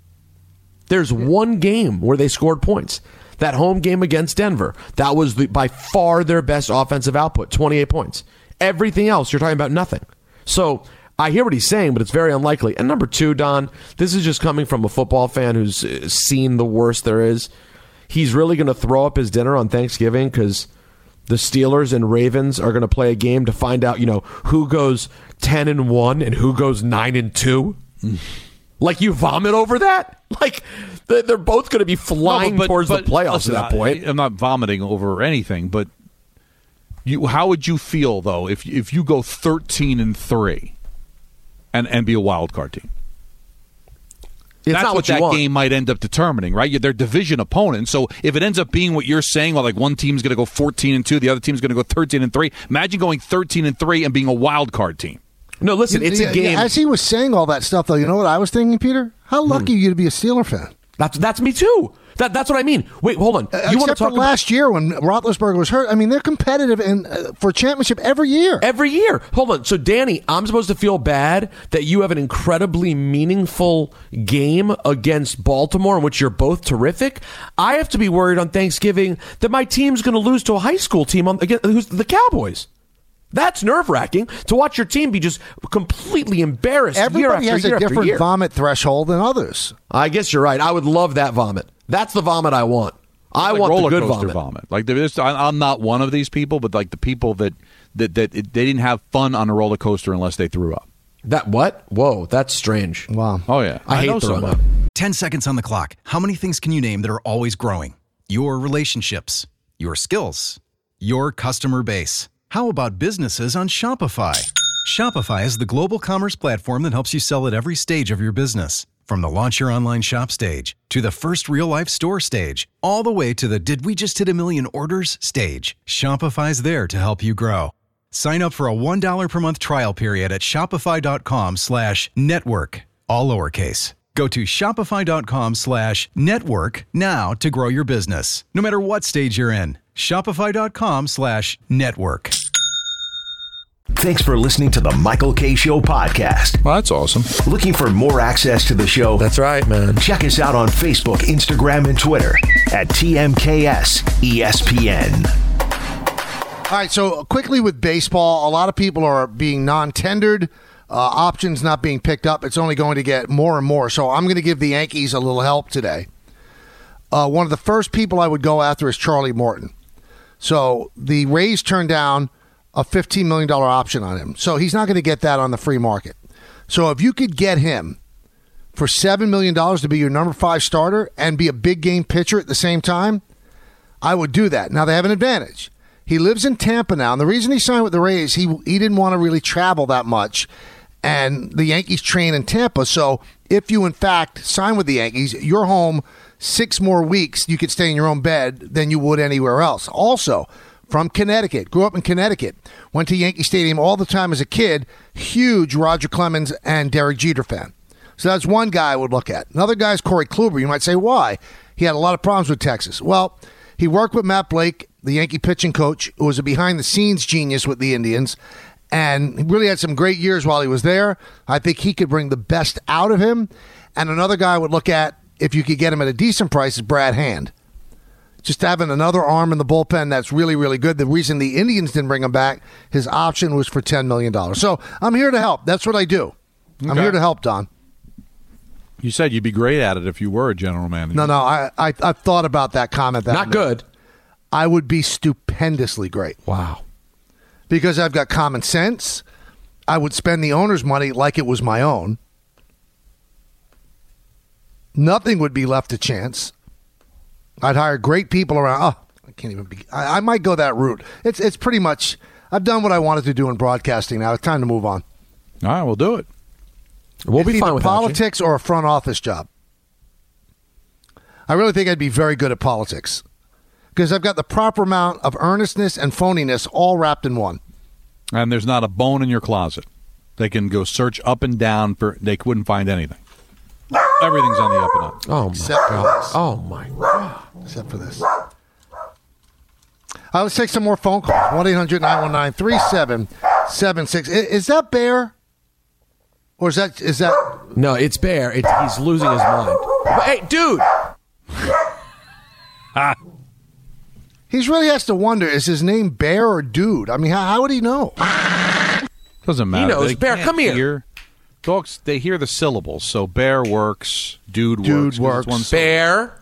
S4: There's one game where they scored points. That home game against Denver. That was the, by far their best offensive output, twenty-eight points. Everything else, you're talking about nothing. So I hear what he's saying, but it's very unlikely. And number two, Don, this is just coming from a football fan who's uh, seen the worst there is. He's really going to throw up his dinner on Thanksgiving because the Steelers and Ravens are going to play a game to find out, you know, who goes ten and one and who goes nine and two. Like you vomit over that? Like they're they're both going to be flying
S5: No, but-
S4: towards
S5: but
S4: the playoffs
S5: listen,
S4: at that point.
S5: I, I'm not vomiting over anything, but you, how would you feel though if if you go thirteen and three and and be a wild card team?
S4: It's
S5: That's
S4: not
S5: what,
S4: what you
S5: that
S4: want.
S5: game might end up determining, right? They're division opponents. So if it ends up being what you're saying, well, like one team's going to go fourteen and two, the other team's going to go thirteen and three. Imagine going thirteen and three and being a wild card team.
S4: No, listen, it's
S3: Yeah,
S4: a game.
S3: yeah, As he was saying all that stuff, though, you know what I was thinking, Peter? How lucky are you to be a Steeler fan?
S4: That's that's me too. That that's what I mean. Wait, hold on.
S3: Uh,
S4: You want to
S3: Except for
S4: talk about
S3: last year when Roethlisberger was hurt. I mean, they're competitive in, uh, for championship every year.
S4: every year? Hold on. So, Danny, I'm supposed to feel bad that you have an incredibly meaningful game against Baltimore in which you're both terrific. I have to be worried on Thanksgiving that my team's going to lose to a high school team on against who's the Cowboys. That's nerve-wracking to watch your team be just completely embarrassed year
S3: Everybody
S4: after
S3: has
S4: year
S3: a
S4: after
S3: different
S4: year.
S3: vomit threshold than others.
S4: I guess you're right. I would love that vomit. That's the vomit I want. I
S5: Like
S4: want the
S5: roller
S4: good
S5: coaster
S4: vomit.
S5: Like there's, I- I'm not one of these people, but like the people that that that it, they didn't have fun on a roller coaster unless they threw up.
S4: That what? Whoa, that's strange.
S3: Wow.
S5: Oh yeah,
S4: I, hate
S5: know
S4: throwing
S5: somebody.
S4: up.
S13: ten seconds on the clock. How many things can you name that are always growing? Your relationships, your skills, your customer base. How about businesses on Shopify? Shopify is the global commerce platform that helps you sell at every stage of your business. From the launch your online shop stage to the first real-life store stage, all the way to the did we just hit a million orders stage, Shopify's there to help you grow. Sign up for a one dollar per month trial period at shopify.com slash network, all lowercase. Go to shopify.com slash network now to grow your business, no matter what stage you're in. Shopify.com slash network.
S1: Thanks for listening to the Michael K. Show podcast.
S7: Well, that's awesome.
S1: Looking for more access to the show?
S4: That's right, man.
S1: Check us out on Facebook, Instagram, and Twitter at T M K S E S P N.
S3: All right, so quickly with baseball, a lot of people are being non-tendered, uh, options not being picked up. It's only going to get more and more. So I'm going to give the Yankees a little help today. Uh, one of the first people I would go after is Charlie Morton. So the Rays turned down a fifteen million dollars option on him. So he's not going to get that on the free market. So if you could get him for seven million dollars to be your number five starter and be a big game pitcher at the same time, I would do that. Now they have an advantage. He lives in Tampa now, and the reason he signed with the Rays, he he didn't want to really travel that much, and the Yankees train in Tampa. So if you, in fact, sign with the Yankees, you're home six more weeks. You could stay in your own bed than you would anywhere else. Also, from Connecticut, grew up in Connecticut, went to Yankee Stadium all the time as a kid, huge Roger Clemens and Derek Jeter fan. So that's one guy I would look at. Another guy is Corey Kluber. You might say, why? He had a lot of problems with Texas. Well, he worked with Matt Blake, the Yankee pitching coach, who was a behind-the-scenes genius with the Indians, and he really had some great years while he was there. I think he could bring the best out of him. And another guy I would look at, if you could get him at a decent price, is Brad Hand. Just having another arm in the bullpen that's really, really good. The reason the Indians didn't bring him back, his option was for ten million dollars. So I'm here to help. That's what I do. Okay. I'm here to help, Don.
S5: You said you'd be great at it if you were a general manager.
S3: No, no, I, I, I've thought about that comment. That
S4: Not good.
S3: I would be stupendously great.
S4: Wow.
S3: Because I've got common sense. I would spend the owner's money like it was my own. Nothing would be left to chance. I'd hire great people around. Oh, I can't even be. I, I might go that route. It's it's pretty much, I've done what I wanted to do in broadcasting now. It's time to move on.
S5: All right, we'll do it.
S4: We'll
S3: it's
S4: be fine with
S3: politics or a front office job. I really think I'd be very good at politics because I've got the proper amount of earnestness and phoniness all wrapped in one.
S5: And there's not a bone in your closet. They can go search up and down for. They wouldn't find anything. Everything's on the up and up.
S4: Oh, my
S3: Except
S4: God.
S3: For this.
S4: Oh, my God.
S3: Except for this. All right, let's take some more phone calls. one eight hundred nine one nine three seven seven six. Is that Bear? Or is that... is that?
S4: No, it's Bear. It, he's losing his mind. But, hey, dude!
S3: He really has to wonder, is his name Bear or Dude? I mean, how, how would he know?
S5: Doesn't matter.
S4: He knows.
S5: They
S4: Bear, come here.
S5: Hear, dogs, they hear the syllables. So Bear works, Dude,
S3: Dude
S5: works.
S3: works.
S5: One
S4: Bear.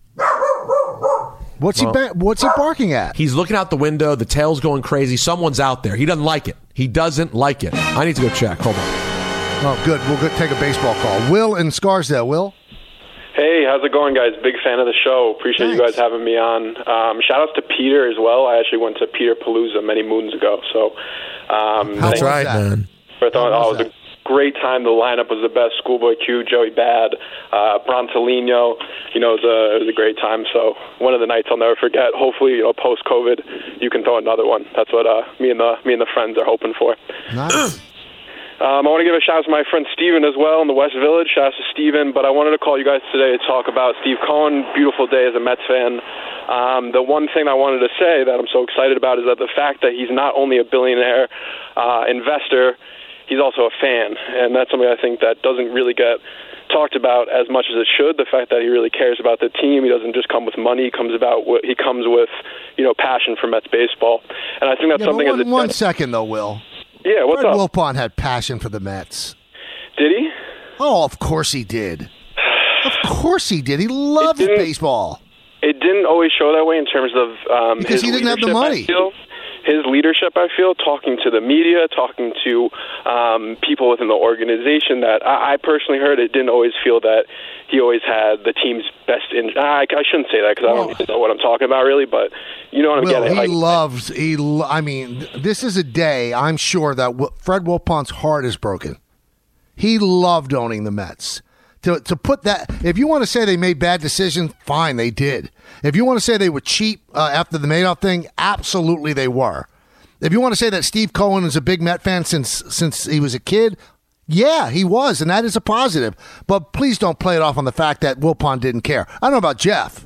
S3: What's
S4: Well,
S3: he ba- What's he barking at?
S4: He's looking out the window. The tail's going crazy. Someone's out there. He doesn't like it. He doesn't like it. I need to go check. Hold on.
S3: Oh, good. We'll go take a baseball call. Will in Scarsdale. Will?
S14: Hey, how's it going, guys? Big fan of the show. Appreciate
S3: Thanks.
S14: you guys having me on. Um, shout out to Peter as well. I actually went to Peter Palooza many moons ago. So, um,
S4: That's right, man.
S14: I thought oh, it was a great time. The lineup was the best. Schoolboy Q, Joey Bad, uh, Brontolino. You know, it was, a, it was a great time. So one of the nights I'll never forget. Hopefully, you know, post COVID, you can throw another one. That's what uh, me and the me and the friends are hoping for.
S3: Nice.
S14: Um, I want to give a shout out to my friend Steven as well in the West Village. Shout out to Steven. But I wanted to call you guys today to talk about Steve Cohen. Beautiful day as a Mets fan. Um, the one thing I wanted to say that I'm so excited about is that the fact that he's not only a billionaire uh, investor, he's also a fan. And that's something I think that doesn't really get talked about as much as it should. The fact that he really cares about the team. He doesn't just come with money. He comes about. He comes with, you know, passion for Mets baseball. And I think that's
S3: Yeah,
S14: something.
S3: one,
S14: as a,
S3: one second, though, Will.
S14: Yeah, what's
S3: Fred
S14: up?
S3: Wilpon had passion for the Mets.
S14: Did he?
S3: Oh, of course he did. Of course he did. He loved baseball.
S14: It didn't always show that way in terms of um,
S3: Because
S14: his
S3: he didn't have the
S14: leadership,
S3: money.
S14: I feel. His leadership, I feel, talking to the media, talking to um, people within the organization, that I, I personally heard it didn't always feel that he always had the team's best in. I, I shouldn't say that because I don't even know what I'm talking about really, but you know what I'm
S3: Will,
S14: getting.
S3: he
S14: Like,
S3: loves. He. lo- I mean, this is a day I'm sure that Wi- Fred Wilpon's heart is broken. He loved owning the Mets. To to put that, if you want to say they made bad decisions, fine, they did. If you want to say they were cheap uh, after the Madoff thing, absolutely they were. If you want to say that Steve Cohen is a big Met fan since since he was a kid, yeah, he was, and that is a positive. But please don't play it off on the fact that Wilpon didn't care. I don't know about Jeff.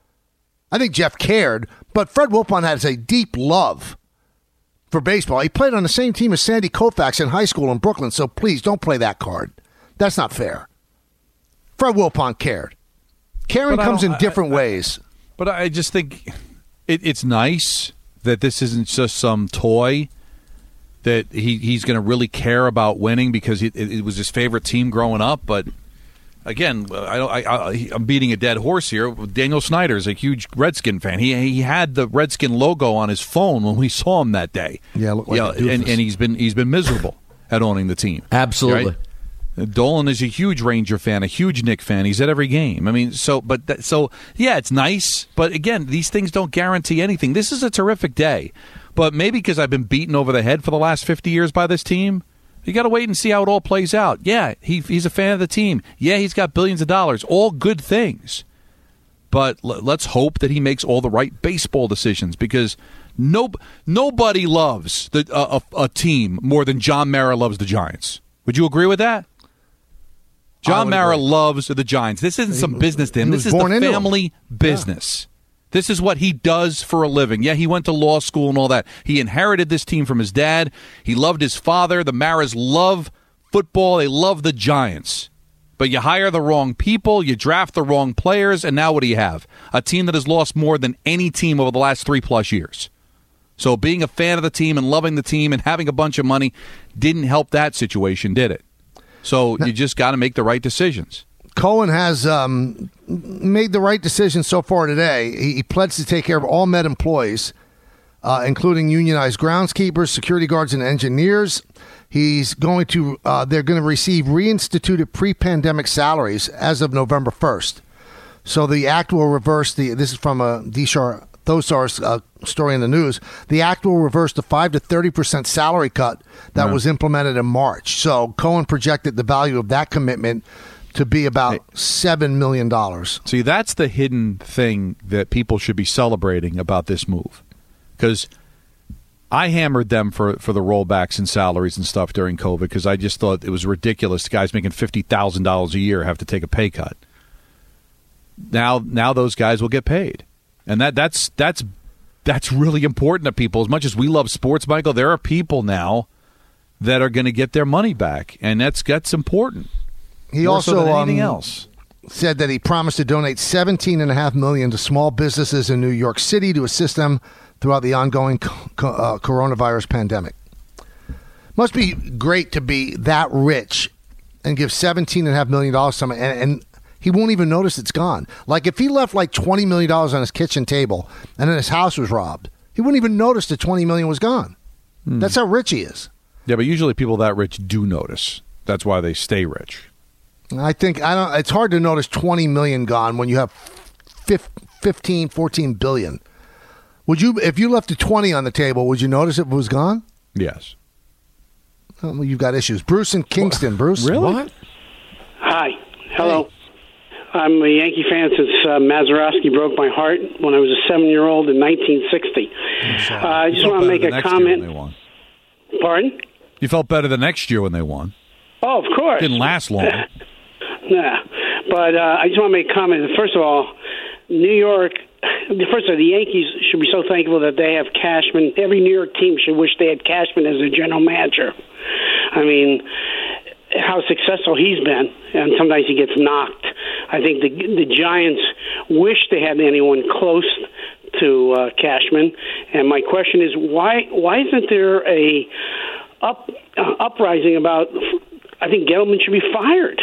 S3: I think Jeff cared, but Fred Wilpon has a deep love for baseball. He played on the same team as Sandy Koufax in high school in Brooklyn, so please don't play that card. That's not fair. Fred Wilpon cared. Caring comes in different I, I, ways.
S5: But I just think it, it's nice that this isn't just some toy, that he, he's going to really care about winning because it, it was his favorite team growing up. But again, I, I, I, I'm beating a dead horse here. Daniel Snyder is a huge Redskin fan. He he had the Redskin logo on his phone when we saw him that day.
S3: Yeah, looked like
S5: yeah,
S3: a
S5: and, and he's been he's been miserable at owning the team.
S4: Absolutely.
S5: Right? Dolan is a huge Ranger fan, a huge Knick fan. He's at every game. I mean, so but that, so yeah, it's nice. But again, these things don't guarantee anything. This is a terrific day, but maybe because I've been beaten over the head for the last fifty years by this team, you got to wait and see how it all plays out. Yeah, he he's a fan of the team. Yeah, he's got billions of dollars. All good things. But l- let's hope that he makes all the right baseball decisions because no nobody loves the, uh, a, a team more than John Mara loves the Giants. Would you agree with that? John Mara agree. loves the Giants. This isn't some business to him. This is the family business. Yeah. This is what he does for a living. Yeah, he went to law school and all that. He inherited this team from his dad. He loved his father. The Maras love football. They love the Giants. But you hire the wrong people, you draft the wrong players, and now what do you have? A team that has lost more than any team over the last three-plus years. So being a fan of the team and loving the team and having a bunch of money didn't help that situation, did it? So you just got to make the right decisions.
S3: Cohen has um, made the right decision so far today. He, he pledged to take care of all Met employees, uh, including unionized groundskeepers, security guards, and engineers. He's going to. Uh, they're going to receive reinstituted pre-pandemic salaries as of November first. So the act will reverse the. This is from a Dishar Thosar's uh, story in the news. The act will reverse the five to thirty percent salary cut that yeah. was implemented in March. So Cohen projected the value of that commitment to be about hey. seven million dollars.
S5: See, that's the hidden thing that people should be celebrating about this move. Because I hammered them for, for the rollbacks in salaries and stuff during COVID because I just thought it was ridiculous. The guys making fifty thousand dollars a year have to take a pay cut. Now, now those guys will get paid. And that that's that's that's really important to people. As much as we love sports, Michael, there are people now that are going to get their money back, and that's that's important.
S3: He
S5: More
S3: also
S5: so than anything
S3: um,
S5: else.
S3: said that he promised to donate seventeen and a half million to small businesses in New York City to assist them throughout the ongoing co- uh, coronavirus pandemic. Must be great to be that rich and give seventeen and a half million dollars to someone, and, and he won't even notice it's gone. Like if he left like twenty million dollars on his kitchen table and then his house was robbed, he wouldn't even notice the twenty million dollars was gone. Hmm. That's how rich he is.
S5: Yeah, but usually people that rich do notice. That's why they stay rich.
S3: I think I don't. It's hard to notice twenty million dollars gone when you have fifteen, fourteen billion dollars. Would you, if you left a twenty on the table, would you notice it was gone?
S5: Yes.
S3: Well, you've got issues. Bruce in Kingston. Bruce,
S5: really?
S3: What?
S15: Hi. Hello. Hey. I'm a Yankee fan since uh, Mazeroski broke my heart when I was a seven-year-old in nineteen sixty. Uh, I just want to make a comment. Pardon?
S5: You felt better the next year when they won.
S15: Oh, of course.
S5: Didn't last long.
S15: Nah. But uh, I just want to make a comment. First of all, New York, first of all, the Yankees should be so thankful that they have Cashman. Every New York team should wish they had Cashman as their general manager. I mean, how successful he's been, and sometimes he gets knocked. I think the the Giants wish they had anyone close to uh, Cashman. And my question is, why why isn't there a up uh, uprising about? I think Gettleman should be fired.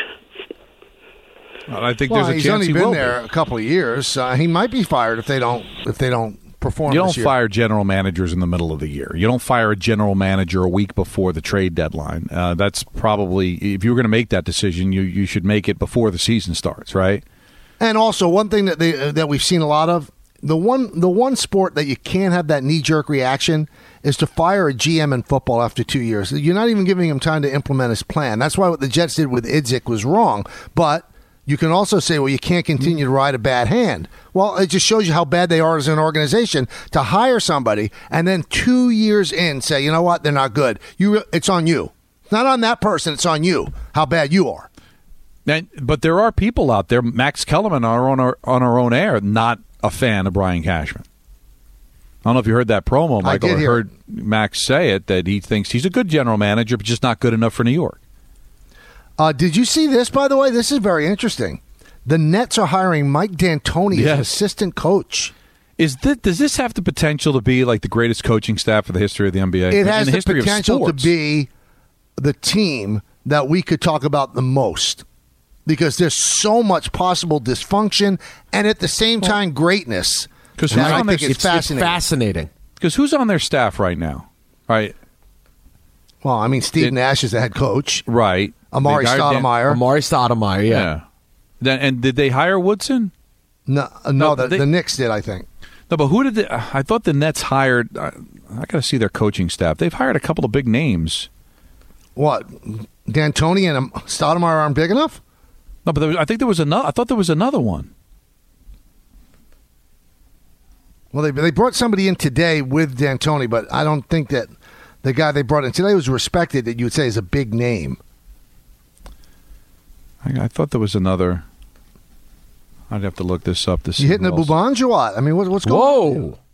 S5: Well, I think
S3: well,
S5: there's a
S3: he's
S5: chance
S3: only
S5: he
S3: been
S5: will
S3: there
S5: be.
S3: a couple of years. Uh, he might be fired if they don't if they don't perform.
S5: You don't
S3: this year.
S5: fire general managers in the middle of the year. You don't fire a general manager a week before the trade deadline. Uh, that's probably, if you were going to make that decision, you you should make it before the season starts, right?
S3: And also, one thing that they, uh, that we've seen a lot of, the one the one sport that you can't have that knee jerk reaction is to fire a G M in football after two years. You're not even giving him time to implement his plan. That's why what the Jets did with Idzik was wrong. But you can also say, well, you can't continue to ride a bad hand. Well, it just shows you how bad they are as an organization to hire somebody and then two years in say, you know what, they're not good. You, it's on you. It's not on that person. It's on you, how bad you are.
S5: And, but there are people out there, Max Kellerman are on our, on our own air, not a fan of Brian Cashman. I don't know if you heard that promo, Michael,
S3: I
S5: or
S3: did hear
S5: heard
S3: it.
S5: Max say it, that he thinks he's a good general manager, but just not good enough for New York.
S3: Uh, did you see this, by the way? This is very interesting. The Nets are hiring Mike D'Antoni
S5: Yes.
S3: as an assistant coach.
S5: Is this, does this have the potential to be like the greatest coaching staff in the history of the N B A?
S3: It has
S5: in the,
S3: the
S5: history
S3: potential
S5: of
S3: to
S5: sports?
S3: be the team that we could talk about the most because there's so much possible dysfunction and at the same time greatness.
S5: Because
S3: that I
S5: on
S3: think
S5: their-
S3: it's
S5: it's- it's
S3: fascinating.
S4: Fascinating.
S5: Because who's on their staff right now? Right.
S3: Well, I mean, Steve
S5: It-
S3: Nash is the head coach.
S5: Right.
S3: Amari
S5: They hired Dan-
S3: Stoudemire.
S4: Amari Stoudemire, yeah.
S5: Yeah. Then, and did they hire Woodson?
S3: No, uh, no,
S5: No,
S3: the,
S5: they-
S3: the Knicks did, I think.
S5: No, but who did they, I thought the Nets hired? I, I got to see their coaching staff. They've hired a couple of big names.
S3: What? D'Antoni and um, Stoudemire aren't big enough?
S5: No, but there was, I think there was another. I thought there was another one.
S3: Well, they they brought somebody in today with D'Antoni, but I don't think that the guy they brought in today was respected that you would say is a big name.
S5: I, I thought there was another. I'd have to look this up to see.
S3: You hitting
S5: who
S3: the
S5: else-
S3: Boubans or what? I mean, what, what's going on? here?
S4: Whoa.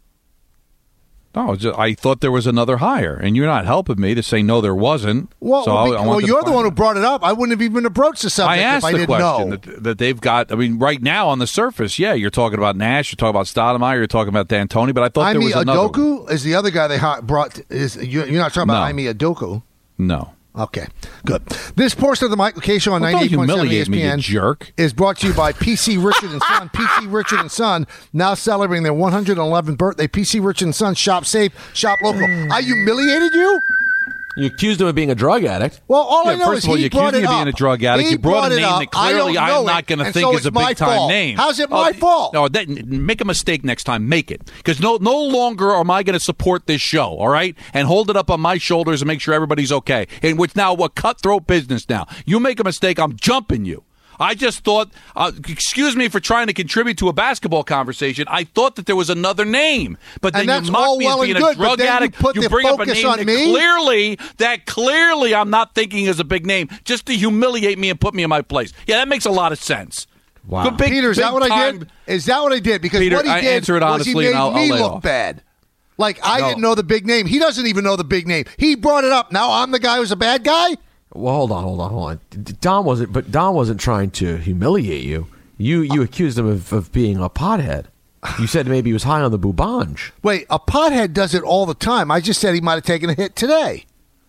S5: No, just, I thought there was another hire, and you're not helping me to say no, there wasn't.
S3: Well,
S5: so
S3: well,
S5: I-
S3: be-
S5: I
S3: well,
S5: wanted to
S3: you're the
S5: find
S3: one who
S5: out.
S3: brought it up. I wouldn't have even approached the subject
S5: I asked
S3: if I
S5: the
S3: didn't
S5: question
S3: know.
S5: that, that they've got. I mean, right now on the surface, yeah, you're talking about Nash, you're talking about Stoudemire, you're talking about D'Antoni, but I thought there
S3: Ime
S5: was another. one.
S3: Adoku is the other guy they hi- brought. Is you- You're not talking about
S5: No.
S3: Ime Adoku?
S5: No.
S3: Okay, good. This portion of the Michael K. Show on
S5: Well, don't
S3: ninety-eight point seven
S5: humiliate me, you
S3: E S P N
S5: jerk.
S3: is brought to you by P C Richard and Son. P C Richard and Son now celebrating their one hundred eleventh birthday. P C Richard and Son, shop safe, shop local. I humiliated you?
S4: You accused him of being a drug addict.
S3: Well, all I
S5: Yeah,
S3: know
S5: first
S3: is
S5: of all,
S3: he
S5: you
S3: brought
S5: accused
S3: it
S5: me of
S3: up.
S5: being a drug addict.
S3: He
S5: You brought a
S3: it
S5: name
S3: up.
S5: that
S3: I
S5: clearly
S3: don't
S5: I'm
S3: know
S5: not
S3: it,
S5: going to
S3: and
S5: think
S3: so
S5: is
S3: it's
S5: a
S3: my
S5: big time
S3: fault.
S5: name.
S3: How's it
S5: Oh,
S3: my
S5: th-
S3: fault?
S5: No, that, make a mistake next time. Make it, because no, no longer am I going to support this show. All right, and hold it up on my shoulders and make sure everybody's okay. And which now what cutthroat business now? You make a mistake, I'm jumping you. I just thought, uh, excuse me for trying to contribute to a basketball conversation. I thought that there was another name, but then
S3: And that's
S5: you mock
S3: all
S5: me
S3: well
S5: as being
S3: and
S5: a
S3: good, but
S5: drug
S3: then you
S5: addict.
S3: put the
S5: bring up a
S3: focus
S5: name
S3: on
S5: that
S3: me?
S5: clearly, that clearly I'm not thinking is a big name, just to humiliate me and put me in my place. Yeah, that makes a lot of sense.
S4: Wow.
S5: Good, big,
S3: Peter, is that
S5: big
S3: what I
S5: time-
S3: did? Is that what I did? Because
S5: Peter,
S3: what he
S5: I
S3: did
S5: answer it
S3: was he
S5: honestly,
S3: made
S5: and I'll-
S3: me
S5: I'll lay
S3: look
S5: off.
S3: bad. Like I
S5: No.
S3: didn't know the big name. He doesn't even know the big name. He brought it up. Now I'm the guy who's a bad guy?
S4: Well, hold on, hold on, hold on. D- Don wasn't, but Don wasn't trying to humiliate you. You you accused him of, of being a pothead. You said maybe he was high on the Boubange.
S3: Wait, a pothead does it all the time. I just said he might have taken a hit today.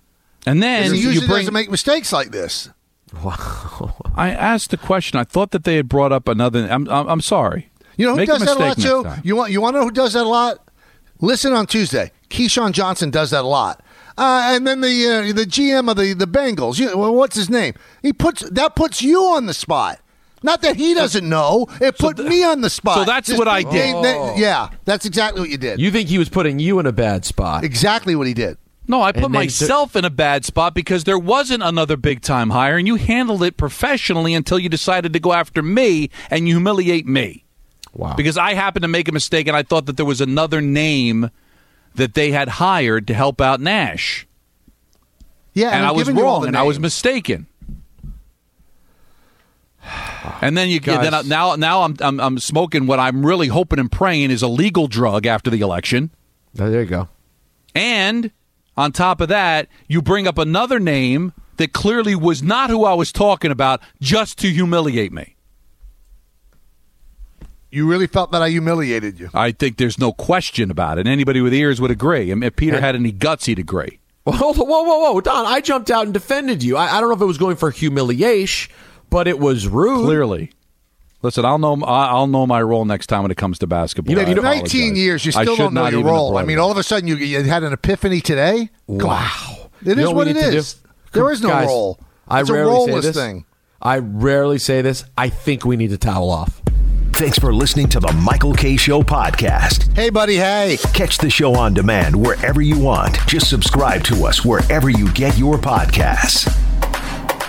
S5: And then
S3: he
S5: you
S3: usually
S5: bring.
S3: doesn't make mistakes like this.
S4: Wow.
S5: I asked the question. I thought that they had brought up another. I'm. I'm, I'm sorry.
S3: You know who
S5: Make
S3: does
S5: a
S3: that a lot
S5: mistake
S3: too?
S5: next time.
S3: You want you want to know who does that a lot? Listen on Tuesday. Keyshawn Johnson does that a lot. Uh, and then the uh, the G M of the the Bengals. You know, well, what's his name? He puts that puts you on the spot. Not that he doesn't know. It put
S5: th-
S3: me on the spot.
S5: so that's
S3: Just
S5: what I
S3: big
S5: did.
S3: name- that- yeah, that's exactly what you did.
S4: You think he was putting you in a bad spot?
S3: exactly what he did.
S5: No, I put
S4: And then-
S5: myself in a bad spot because there wasn't another big time hire, and you handled it professionally until you decided to go after me and humiliate me.
S4: Wow.
S5: Because I happened to make a mistake, and I thought that there was another name that they had hired to help out Nash.
S3: Yeah,
S5: and
S3: I'm
S5: I was
S3: giving you all
S5: wrong,
S3: the
S5: and I was
S3: names.
S5: mistaken. And then you
S4: Guys.
S5: then I, now now I'm, I'm I'm smoking what I'm really hoping and praying is a legal drug after the election.
S4: Oh, there you go.
S5: And on top of that, you bring up another name that clearly was not who I was talking about, just to humiliate me.
S3: You really felt that I humiliated you.
S5: I think there's no question about it. Anybody with ears would agree. I mean, if Peter had any guts, he'd agree.
S4: Whoa, whoa, whoa, whoa, Don! I jumped out and defended you. I, I don't know if it was going for humiliation, but it was rude.
S5: Clearly. Listen, I'll know I'll know my role next time when it comes to basketball.
S3: You know,
S5: I
S3: you know,
S5: apologize.
S3: nineteen years, you
S5: I
S3: still
S5: should
S3: don't know
S5: not
S3: your
S5: even have
S3: role.
S5: brought
S3: I
S5: it
S3: mean,
S5: up.
S3: all of a sudden you, you had an epiphany today? Come
S4: Wow.
S3: on. It
S4: You
S3: is
S4: know
S3: what
S4: we
S3: it
S4: need to
S3: is.
S4: do?
S3: There is no
S4: Guys,
S3: role.
S4: I
S3: It's a
S4: rarely say
S3: roleless
S4: this.
S3: thing.
S4: I rarely say this. I think we need to towel off.
S1: Thanks for listening to the Michael K. Show podcast.
S3: Hey, buddy, hey.
S1: Catch the show on demand wherever you want. Just subscribe to us wherever you get your podcasts.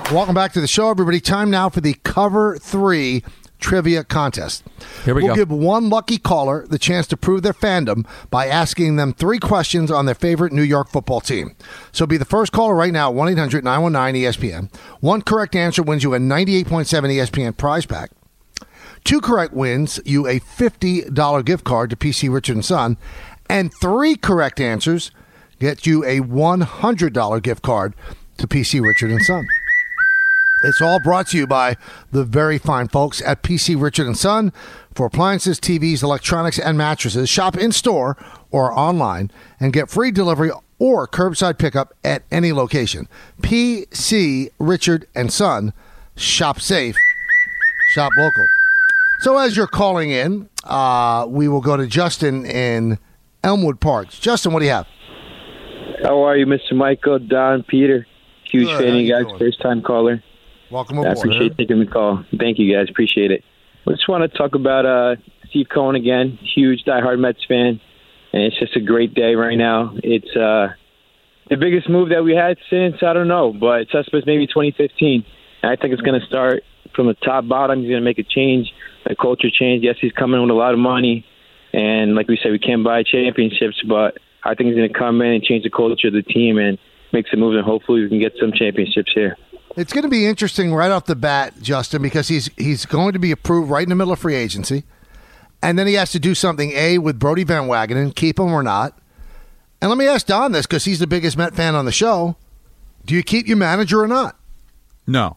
S3: Welcome back to the show, everybody. Time now for the Cover three Trivia Contest.
S4: Here we
S3: we'll
S4: go.
S3: give one lucky caller the chance to prove their fandom by asking them three questions on their favorite New York football team. So be the first caller right now, one eight hundred nine one nine E S P N. One correct answer wins you a ninety-eight point seven E S P N prize pack. Two correct wins you a fifty dollars gift card to P C Richard and Son. And three correct answers get you a one hundred dollars gift card to P C Richard and Son. It's all brought to you by the very fine folks at P C Richard and Son for appliances, T Vs, electronics, and mattresses. Shop in-store or online and get free delivery or curbside pickup at any location. P C Richard and Son. Shop safe. Shop local. So as you're calling in, uh, we will go to Justin in Elmwood Park. Justin, what do you have?
S16: How are you, Mister Michael, Don, Peter? Huge
S3: Good.
S16: fan
S3: How
S16: of you
S3: you
S16: guys.
S3: doing?
S16: First time caller.
S3: Welcome
S16: I
S3: aboard.
S16: appreciate taking the call. Thank you, guys. Appreciate it. I just want to talk about uh, Steve Cohen again. Huge diehard Mets fan, and it's just a great day right now. It's uh, the biggest move that we had since, I don't know, but it's supposed maybe twenty fifteen. And I think it's going to start from the top bottom. He's going to make a change, a culture change. Yes, he's coming with a lot of money, and like we said, we can't buy championships, but I think he's going to come in and change the culture of the team and make some moves, and hopefully we can get some championships here.
S3: It's going to be interesting right off the bat, Justin, because he's he's going to be approved right in the middle of free agency. And then he has to do something, A, with Brody Van Wagenen, keep him or not. And let me ask Don this, because he's the biggest Met fan on the show. Do you keep your manager or not?
S5: No.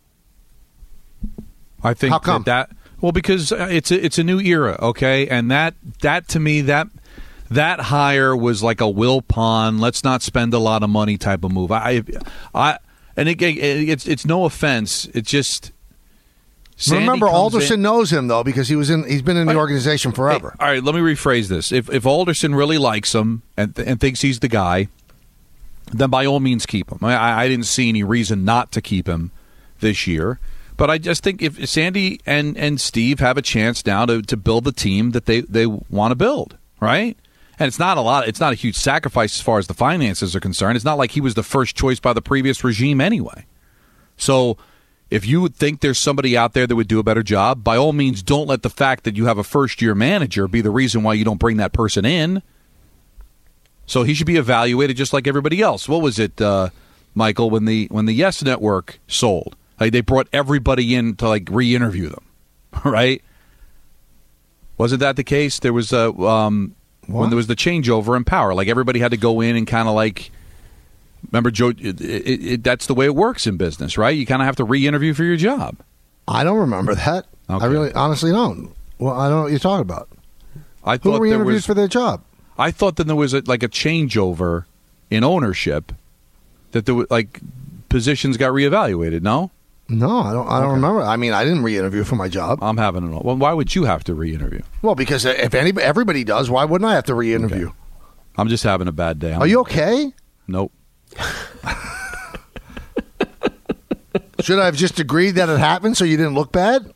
S5: I think
S3: How come?
S5: That, that well, because it's a, it's a new era, okay? And that that to me, that that hire was like a Will Pond, let's not spend a lot of money type of move. I I and it, it, it's it's no offense. It's just Sandy
S3: Remember,
S5: comes
S3: Alderson
S5: in-
S3: knows him though, because he was in. He's been in the
S5: Right.
S3: organization forever.
S5: All right, let me rephrase this. If if Alderson really likes him and th- and thinks he's the guy, then by all means keep him. I, I didn't see any reason not to keep him this year. But I just think if Sandy and, and Steve have a chance now to, to build the team that they, they want to build, right? And it's not a lot. It's not a huge sacrifice as far as the finances are concerned. It's not like he was the first choice by the previous regime anyway. So if you would think there's somebody out there that would do a better job, by all means, don't let the fact that you have a first-year manager be the reason why you don't bring that person in. So he should be evaluated just like everybody else. What was it, uh, Michael, when the when the Yes Network sold? Like they brought everybody in to like re-interview them, right? Wasn't that the case? There was a um, when there was the changeover in power. Like everybody had to go in and kind of like remember Joe. It, it, it, that's the way it works in business, right? You kind of have to re-interview for your job.
S3: I don't remember that. I really, honestly, don't. Well, I don't know what you're talking about.
S5: I
S3: Who
S5: thought there
S3: re-interviewed
S5: was
S3: for their job?
S5: I thought that there was a, like a changeover in ownership that there was, like positions got reevaluated. No.
S3: No, I don't. I don't remember. I mean, I didn't re-interview for my job.
S5: I'm having an. Well, why would you have to re-interview?
S3: Well, because if any everybody does, why wouldn't I have to re-interview?
S5: I'm just having a bad day. I'm,
S3: Are you okay?
S5: Nope.
S3: Should I have just agreed that it happened so you didn't look bad?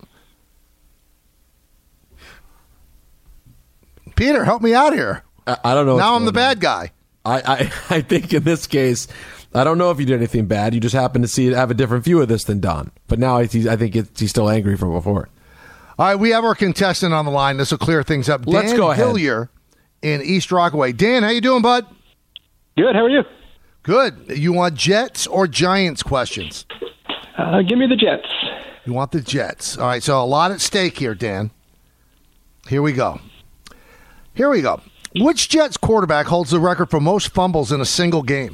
S3: Peter, help me out here.
S4: I, I don't know.
S3: Now
S4: what's
S3: I'm the
S4: going on.
S3: bad guy.
S4: I, I, I think in this case, I don't know if you did anything bad. You just happen to see have a different view of this than Don. But now I, I think it's, he's still angry from before.
S3: All right, we have our contestant on the line. This will clear things up.
S4: Let's
S3: Dan
S4: go ahead.
S3: Hillier in East Rockaway. Dan, how you doing, bud?
S17: Good. How are you?
S3: Good. You want Jets or Giants questions?
S17: Uh, give me the Jets.
S3: You want the Jets. All right, so a lot at stake here, Dan. Here we go. Here we go. Which Jets quarterback holds the record for most fumbles in a single game?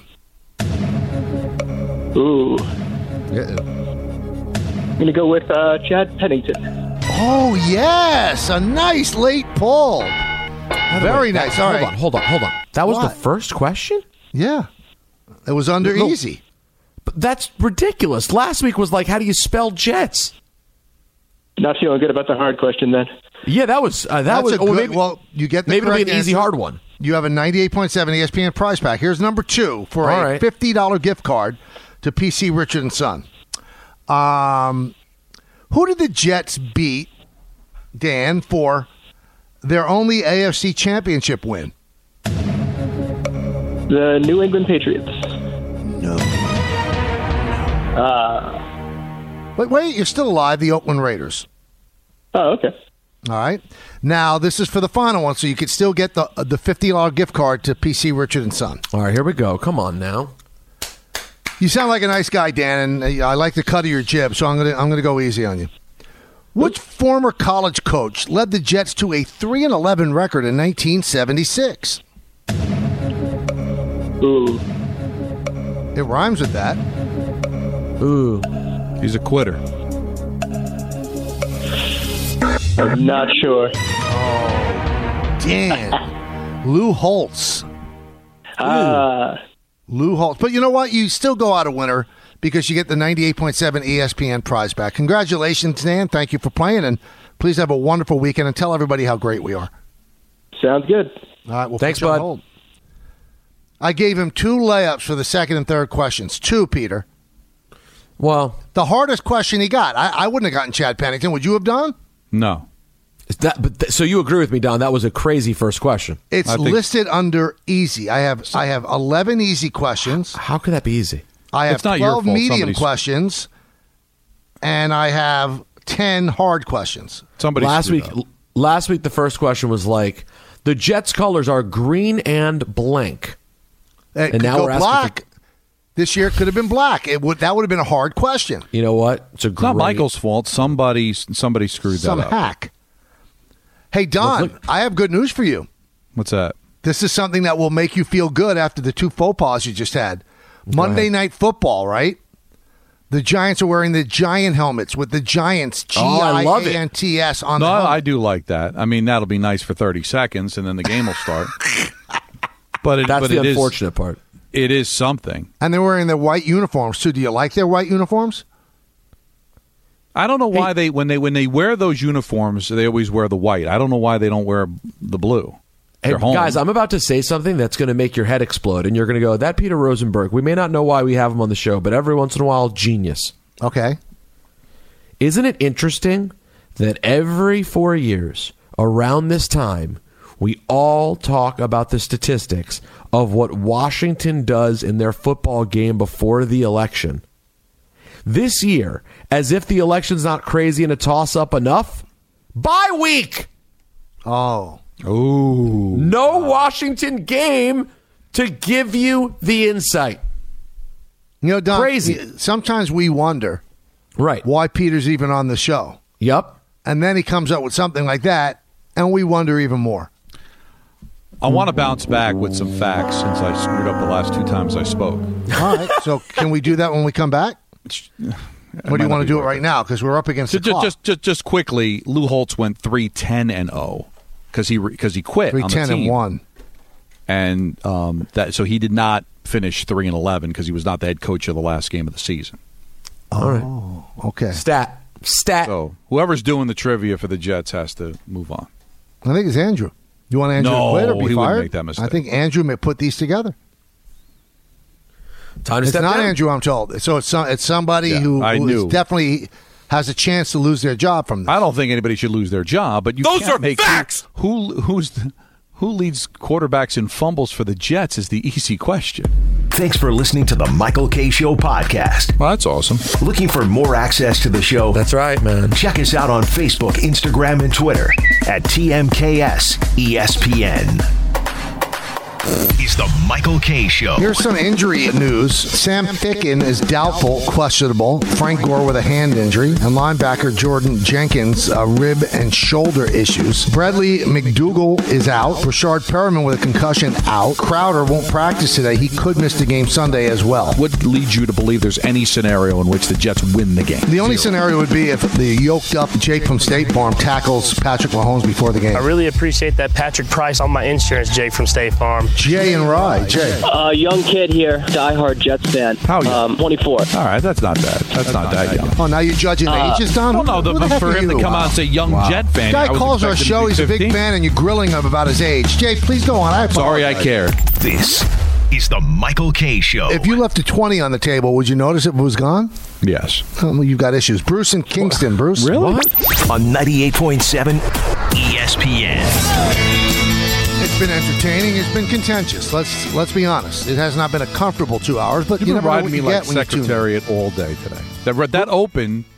S17: Ooh.
S3: Yeah.
S17: I'm going to go with uh, Chad Pennington.
S3: Oh, yes. A nice late pull. Very
S4: That-
S3: nice. All
S4: hold
S3: right.
S4: on, hold on, hold on. That was
S3: What?
S4: the first question?
S3: Yeah. It was under
S4: No.
S3: easy.
S4: But that's ridiculous. Last week was like, how do you spell Jets?
S17: Not feeling good about the hard question then.
S4: Yeah, that was uh, that
S3: That's
S4: was.
S3: a
S4: oh,
S3: good,
S4: maybe,
S3: well, you get the
S4: maybe it'll be
S3: correct
S4: an easy
S3: answer.
S4: hard one.
S3: You have a ninety-eight point seven E S P N prize pack. Here's number two for
S4: All
S3: a
S4: right.
S3: fifty dollars gift card to P C Richard and Son. Um, who did the Jets beat, Dan, for their only A F C championship win?
S17: The New England Patriots.
S3: No.
S17: Uh,
S3: But wait, you're still alive, the Oakland Raiders.
S17: Oh, okay.
S3: All right. Now, this is for the final one, so you can still get the the fifty dollars gift card to P C Richard and Son.
S4: All right, here we go. Come on now.
S3: You sound like a nice guy, Dan, and I like the cut of your jib, so I'm going to I'm going to go easy on you. Which former college coach led the Jets to a three and eleven record in nineteen seventy-six?
S17: Ooh.
S3: It rhymes with that.
S4: Ooh.
S5: He's a quitter.
S17: I'm not sure.
S3: Oh, Dan. Lou Holtz.
S17: Ah.
S3: Lou Holtz. But you know what? You still go out a winner because you get the ninety-eight point seven E S P N prize back. Congratulations, Dan. Thank you for playing, and please have a wonderful weekend and tell everybody how great we are.
S17: Sounds good.
S3: All right. Well,
S4: thanks,
S3: put you on
S4: bud.
S3: hold. I gave him two layups for the second and third questions. Two, Peter.
S4: Well,
S3: the hardest question he got. I, I wouldn't have gotten Chad Pennington. Would you have done?
S5: No.
S4: Is that, but th- so you agree with me, Don? That was a crazy first question.
S3: It's
S4: I think-
S3: listed under easy. I have I have eleven easy questions.
S4: How could that be easy?
S3: I have
S4: It's not your
S3: twelve
S4: fault.
S3: medium
S4: Somebody's-
S3: questions, and I have ten hard questions.
S5: Somebody
S4: last week. Last week, the first question was like, the Jets' colors are green and blank.
S3: It
S4: And
S3: could
S4: now
S3: go
S4: we're asking
S3: black. This year could have been black. It would that would have been a hard question.
S4: You know what? It's a
S5: It's not Michael's fault. Somebody somebody screwed
S3: Some
S5: that up.
S3: hack. Hey, Don,
S5: Look, look.
S3: I have good news for you.
S5: What's that?
S3: This is something that will make you feel good after the two faux pas you just had. Monday
S5: ahead.
S3: Night Football, right? The Giants are wearing the Giant helmets with the Giants, G
S5: Oh, I
S3: I
S5: love
S3: A
S5: it.
S3: N T S on
S5: No,
S3: the helmet.
S5: I do like that. I mean, that'll be nice for thirty seconds, and then the game will start. But it,
S4: That's
S5: but
S4: the
S5: it is-
S4: unfortunate part.
S5: It is something.
S3: And they're wearing their white uniforms, too. Do you like their white uniforms?
S5: I don't know why they when they when they wear those uniforms, they always wear the white. I don't know why they don't wear the blue.
S4: Hey,
S5: They're home.
S4: guys, I'm about to say something that's going to make your head explode, and you're going to go, that Peter Rosenberg, we may not know why we have him on the show, but every once in a while, genius.
S3: Okay.
S4: Isn't it interesting that every four years around this time, we all talk about the statistics of what Washington does in their football game before the election? This year, as if the election's not crazy and a toss-up enough, bye week!
S3: Oh.
S5: Ooh.
S4: No Washington game to give you the insight.
S3: You know, Don,
S4: Crazy.
S3: sometimes we wonder
S4: right.
S3: why Peter's even on the show.
S4: Yep.
S3: And then he comes up with something like that, and we wonder even more.
S5: I want to bounce back with some facts since I screwed up the last two times I spoke.
S3: All right. So can we do that when we come back? Or do you want to do it right now? Because we're up against the
S5: Just,
S3: clock.
S5: just, just, just quickly, Lou Holtz went three ten and zero because he because he quit.
S3: three
S5: on the
S3: ten and
S5: team.
S3: one.
S5: And um, that so he did not finish three and eleven because he was not the head coach of the last game of the season.
S4: All right.
S3: Oh, okay.
S4: Stat. Stat.
S5: So whoever's doing the trivia for the Jets has to move on.
S3: I think it's Andrew. You want Andrew
S5: No,
S3: to quit or be
S5: he wouldn't
S3: fired?
S5: make that mistake.
S3: I think Andrew may put these together.
S4: Time to
S3: It's
S4: step
S3: not
S4: down.
S3: Andrew, I'm told. So it's some, it's somebody
S5: Yeah,
S3: who,
S5: I
S3: who is
S5: knew.
S3: definitely has a chance to lose their job from this.
S5: I don't think anybody should lose their job, but you
S7: Those
S5: can't
S7: are
S5: make
S7: facts!
S5: Who who's the, who leads quarterbacks in fumbles for the Jets is the easy question.
S1: Thanks for listening to the Michael K. Show podcast.
S7: Well, that's awesome.
S1: Looking for more access to the show?
S4: That's right, man.
S1: Check us out on Facebook, Instagram, and Twitter at T M K S E S P N. Is the Michael K. Show.
S3: Here's some injury news. Sam Ficken is doubtful, questionable. Frank Gore with a hand injury. And linebacker Jordan Jenkins, uh, rib and shoulder issues. Bradley McDougall is out. Rashard Perriman with a concussion out. Crowder won't practice today. He could miss the game Sunday as well.
S5: What leads you to believe there's any scenario in which the Jets win the game?
S3: The only scenario would be if the yoked up Jake from State Farm tackles Patrick Mahomes before the game.
S6: I really appreciate that Patrick Price on my insurance, Jake from State Farm.
S3: Jay and Rye. Jay.
S11: Uh, young kid here, diehard Jets fan.
S5: How young?
S11: Um, twenty-four.
S5: All right, that's not bad. That's, not, that young.
S3: Oh, now you're judging
S11: Uh,
S3: ages, Don?
S5: Well, no, the,
S3: Who the heck
S5: for
S3: are
S5: him to
S3: you?
S5: come out and say young
S3: Wow.
S5: Jet fan.
S3: Guy
S5: I was
S3: calls our
S5: expecting
S3: show.
S5: him to
S3: He's
S5: be
S3: a big
S5: fifteen.
S3: fan, and you're grilling him about his age. Jay, please go on. I
S5: Sorry, I
S3: apologize.
S5: care.
S1: This is the Michael K. Show.
S3: If you left a twenty on the table, would you notice if it was gone?
S5: Yes.
S3: Oh, well, you've got issues. Bruce in Kingston. Bruce.
S5: Really?
S3: What?
S1: On ninety-eight point seven E S P N.
S3: It's been entertaining. It's been contentious. Let's let's be honest. It has not been a comfortable two hours, but
S5: You've
S3: you
S5: been
S3: never know
S5: riding
S3: what
S5: me
S3: you
S5: like
S3: get when you tune in.
S5: Secretariat all day today. That that open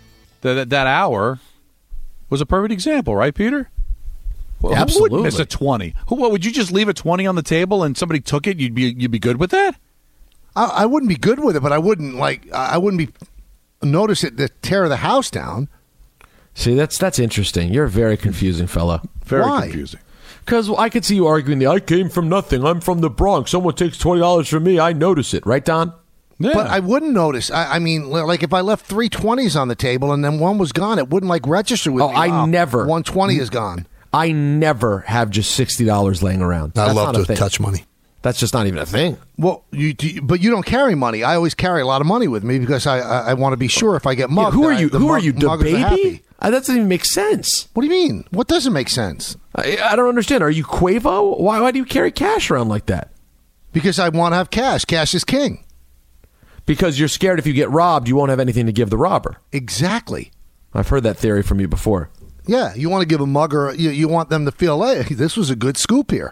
S5: that that hour was a perfect example, right, Peter? Well,
S4: Absolutely.
S5: Who would miss a twenty? Who? What, would you just leave a twenty on the table and somebody took it? You'd be you'd be good with that?
S3: I, I wouldn't be good with it, but I wouldn't like I wouldn't be notice it to tear the house down.
S4: See, that's that's interesting. You're a very confusing fellow.
S5: Very
S3: Why?
S5: confusing.
S4: Because I could see you arguing the I came from nothing. I'm from the Bronx. Someone takes twenty dollars from me. I notice it, right, Don?
S5: Yeah.
S3: But I wouldn't notice. I, I mean, like if I left three twenties on the table and then one was gone, it wouldn't like register with
S4: Oh,
S3: me.
S4: I
S3: Wow,
S4: never.
S3: one twenty is gone.
S4: I never have just sixty dollars laying around.
S18: I
S4: That's
S18: love
S4: not a
S18: to
S4: thing.
S18: touch money.
S4: That's just not even a thing.
S3: Well, you, do- but you don't carry money. I always carry a lot of money with me because I I, I want to be sure if I get
S4: Yeah,
S3: mugged.
S4: who are
S3: that I-
S4: you?
S3: the
S4: Who are
S3: mug-
S4: you, the
S3: muggers are happy.
S4: baby? Uh, that doesn't even make sense.
S3: What do you mean? What doesn't make sense?
S4: I, I don't understand. Are you Quavo? Why, why do you carry cash around like that?
S3: Because I want to have cash. Cash is king.
S4: Because you're scared if you get robbed, you won't have anything to give the robber.
S3: Exactly.
S4: I've heard that theory from you before.
S3: Yeah, you want to give a mugger. You, you want them to feel, hey, this was a good scoop here.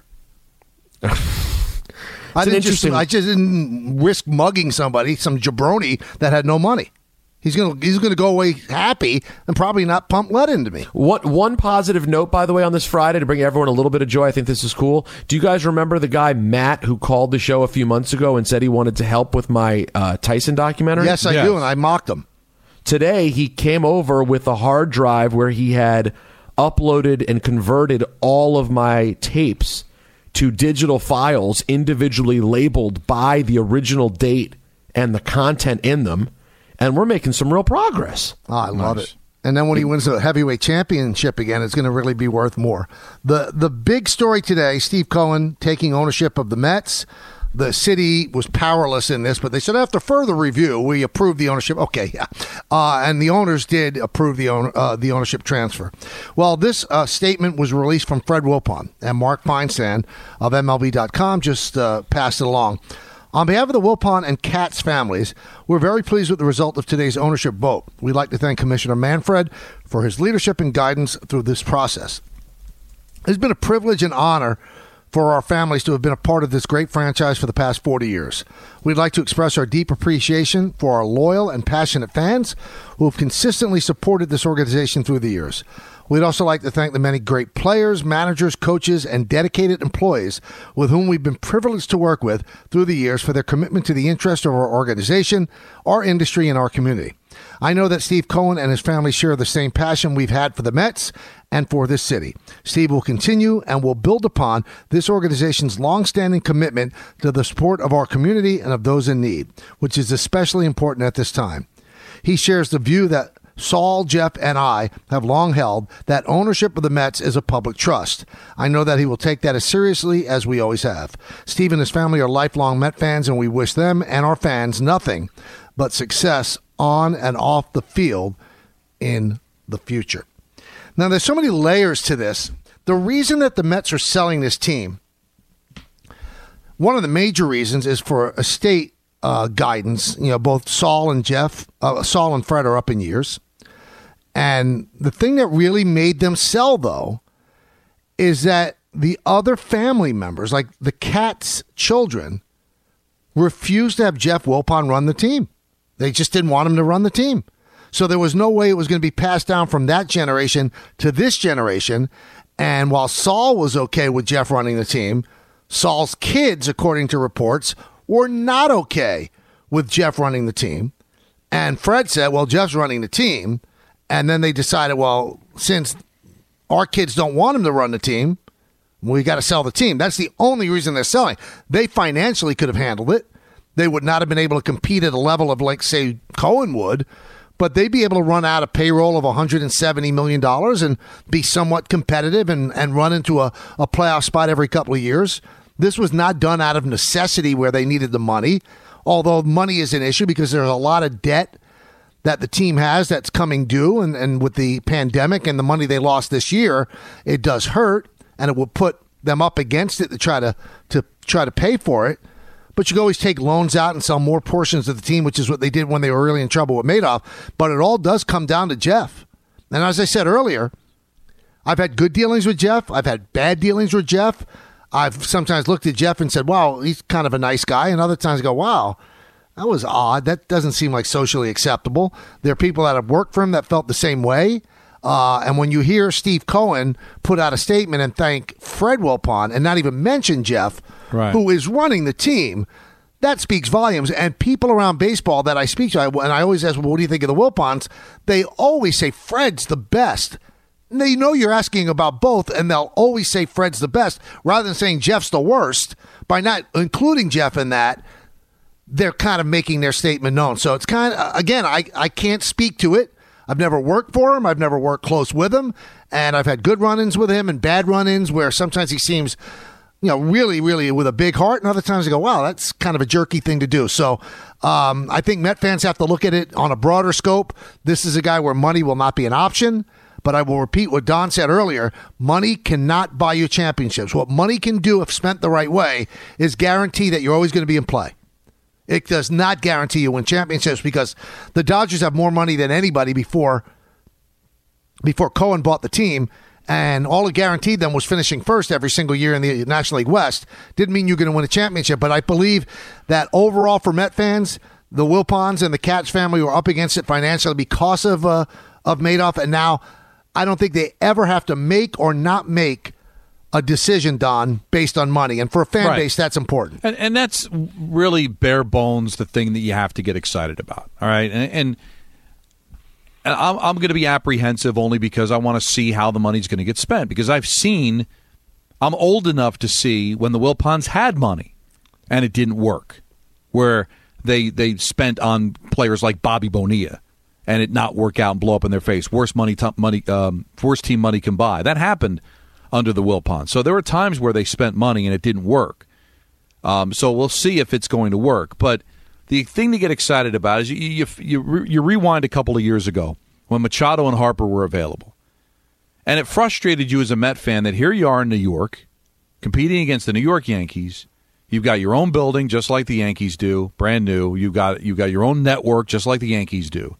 S3: I
S4: an
S3: didn't just.
S4: interesting-
S3: I just didn't risk mugging somebody, some jabroni that had no money. He's gonna he's gonna go away happy and probably not pump lead into me.
S4: What one positive note, by the way, on this Friday to bring everyone a little bit of joy. I think this is cool. Do you guys remember the guy Matt who called the show a few months ago and said he wanted to help with my uh, Tyson documentary?
S3: Yes, I
S5: Yes.
S3: do, and I mocked him.
S4: Today he came over with a hard drive where he had uploaded and converted all of my tapes to digital files individually labeled by the original date and the content in them. And we're making some real progress.
S3: Oh, I love it. And then when he wins the heavyweight championship again, it's going to really be worth more. The the big story today, Steve Cohen taking ownership of the Mets. The city was powerless in this, but they said after further review, we approved the ownership. Okay, yeah. Uh, and the owners did approve the own, uh, the ownership transfer. Well, this uh, statement was released from Fred Wilpon, and Mark Feinstein of M L B dot com just uh, passed it along. On behalf of the Wilpon and Katz families, we're very pleased with the result of today's ownership vote. We'd like to thank Commissioner Manfred for his leadership and guidance through this process. It's been a privilege and honor for our families to have been a part of this great franchise for the past forty years. We'd like to express our deep appreciation for our loyal and passionate fans who have consistently supported this organization through the years. We'd also like to thank the many great players, managers, coaches, and dedicated employees with whom we've been privileged to work with through the years for their commitment to the interest of our organization, our industry, and our community. I know that Steve Cohen and his family share the same passion we've had for the Mets and for this city. Steve will continue and will build upon this organization's longstanding commitment to the support of our community and of those in need, which is especially important at this time. He shares the view that Saul, Jeff, and I have long held that ownership of the Mets is a public trust. I know that he will take that as seriously as we always have. Steve and his family are lifelong Met fans, and we wish them and our fans nothing but success on and off the field in the future. Now, there's so many layers to this. The reason that the Mets are selling this team, one of the major reasons is for estate uh, guidance. You know, both Saul and Jeff, uh, Saul and Fred are up in years. And the thing that really made them sell, though, is that the other family members, like the Katz children, refused to have Jeff Wilpon run the team. They just didn't want him to run the team. So there was no way it was going to be passed down from that generation to this generation. And while Saul was okay with Jeff running the team, Saul's kids, according to reports, were not okay with Jeff running the team. And Fred said, well, Jeff's running the team. And then they decided, well, since our kids don't want him to run the team, we got to sell the team. That's the only reason they're selling. They financially could have handled it. They would not have been able to compete at a level of, like, say, Cohen would, but they'd be able to run out a payroll of one hundred seventy million dollars and be somewhat competitive and, and run into a, a playoff spot every couple of years. This was not done out of necessity where they needed the money, although money is an issue because there's a lot of debt that the team has that's coming due, and, and with the pandemic and the money they lost this year, it does hurt, and it will put them up against it to try to to try to pay for it. But you can always take loans out and sell more portions of the team, which is what they did when they were really in trouble with Madoff. But it all does come down to Jeff. And as I said earlier, I've had good dealings with Jeff. I've had bad dealings with Jeff. I've sometimes looked at Jeff and said, wow, he's kind of a nice guy. And other times I go, wow, That was odd. That doesn't seem like socially acceptable. There are people that have worked for him that felt the same way. Uh, and when you hear Steve Cohen put out a statement and thank Fred Wilpon and not even mention Jeff,
S5: right.
S3: who is running the team, that speaks volumes. And people around baseball that I speak to, and I always ask, well, what do you think of the Wilpons? They always say Fred's the best. And they know you're asking about both, and they'll always say Fred's the best rather than saying Jeff's the worst. By not including Jeff in that, they're kind of making their statement known. So it's kind of, again, I, I can't speak to it. I've never worked for him. I've never worked close with him. And I've had good run-ins with him and bad run-ins where sometimes he seems, you know, really, really with a big heart. And other times I go, wow, that's kind of a jerky thing to do. So um, I think Met fans have to look at it on a broader scope. This is a guy where money will not be an option. But I will repeat what Don said earlier. Money cannot buy you championships. What money can do, if spent the right way, is guarantee that you're always going to be in play. It does not guarantee you win championships because the Dodgers have more money than anybody before before Cohen bought the team, and all it guaranteed them was finishing first every single year in the National League West. Didn't mean you're going to win a championship, but I believe that overall for Met fans, the Wilpons and the Katz family were up against it financially because of uh, of Madoff, and now I don't think they ever have to make or not make a decision, Don, based on money. And for a fan
S5: right.
S3: base, that's important.
S5: And, and that's really bare bones the thing that you have to get excited about. All right. And, and, and I'm, I'm going to be apprehensive only because I want to see how the money's going to get spent. Because I've seen, I'm old enough to see when the Wilpons had money and it didn't work, where they they spent on players like Bobby Bonilla and it not work out and blow up in their face. Worst money, t- money, um, worst team money can buy. That happened under the Wilpons. So there were times where they spent money and it didn't work. Um, so we'll see if it's going to work. But the thing to get excited about is you you, you, you rewind a couple of years ago when Machado and Harper were available. And it frustrated you as a Met fan that here you are in New York, competing against the New York Yankees. You've got your own building just like the Yankees do, brand new. You've got, you've got your own network just like the Yankees do.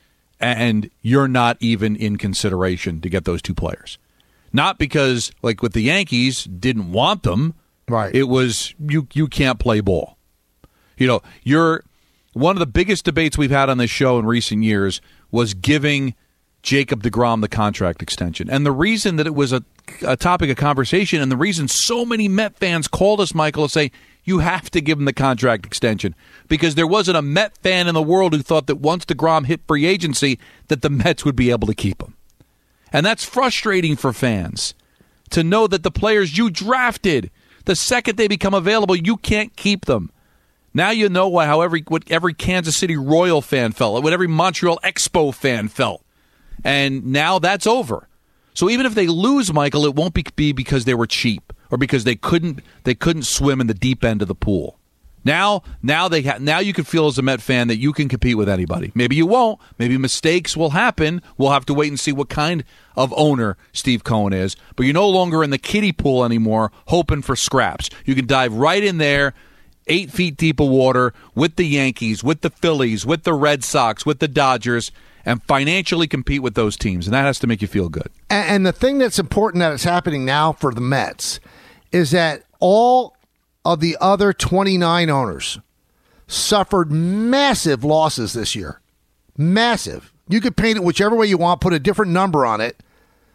S5: And you're not even in consideration to get those two players. Not because, like with the Yankees, didn't want them.
S3: Right.
S5: It was you. You can't play ball. You know, you're one of the biggest debates we've had on this show in recent years was giving Jacob deGrom the contract extension, and the reason that it was a, a topic of conversation, and the reason so many Met fans called us, Michael, to say you have to give him the contract extension because there wasn't a Met fan in the world who thought that once deGrom hit free agency that the Mets would be able to keep him. And that's frustrating for fans to know that the players you drafted, the second they become available, you can't keep them. Now you know what, how every, what every Kansas City Royal fan felt, what every Montreal Expo fan felt. And now that's over. So even if they lose, Michael, it won't be because they were cheap or because they couldn't they couldn't swim in the deep end of the pool. Now, now they ha- now you can feel as a Met fan that you can compete with anybody. Maybe you won't. Maybe mistakes will happen. We'll have to wait and see what kind of owner Steve Cohen is. But you're no longer in the kiddie pool anymore, hoping for scraps. You can dive right in there, eight feet deep of water, with the Yankees, with the Phillies, with the Red Sox, with the Dodgers, and financially compete with those teams. And that has to make you feel good.
S3: And, and the thing that's important that is happening now for the Mets is that all of the other twenty-nine owners suffered massive losses this year. Massive. You could paint it whichever way you want, put a different number on it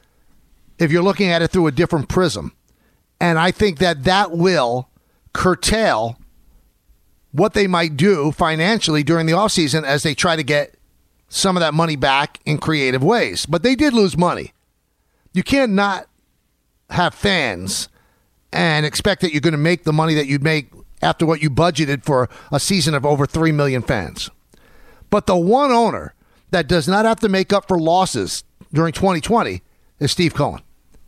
S3: if you're looking at it through a different prism. And I think that that will curtail what they might do financially during the offseason as they try to get some of that money back in creative ways. But they did lose money. You can't not have fans and expect that you're going to make the money that you'd make after what you budgeted for a season of over three million fans. But the one owner that does not have to make up for losses during twenty twenty is Steve Cohen.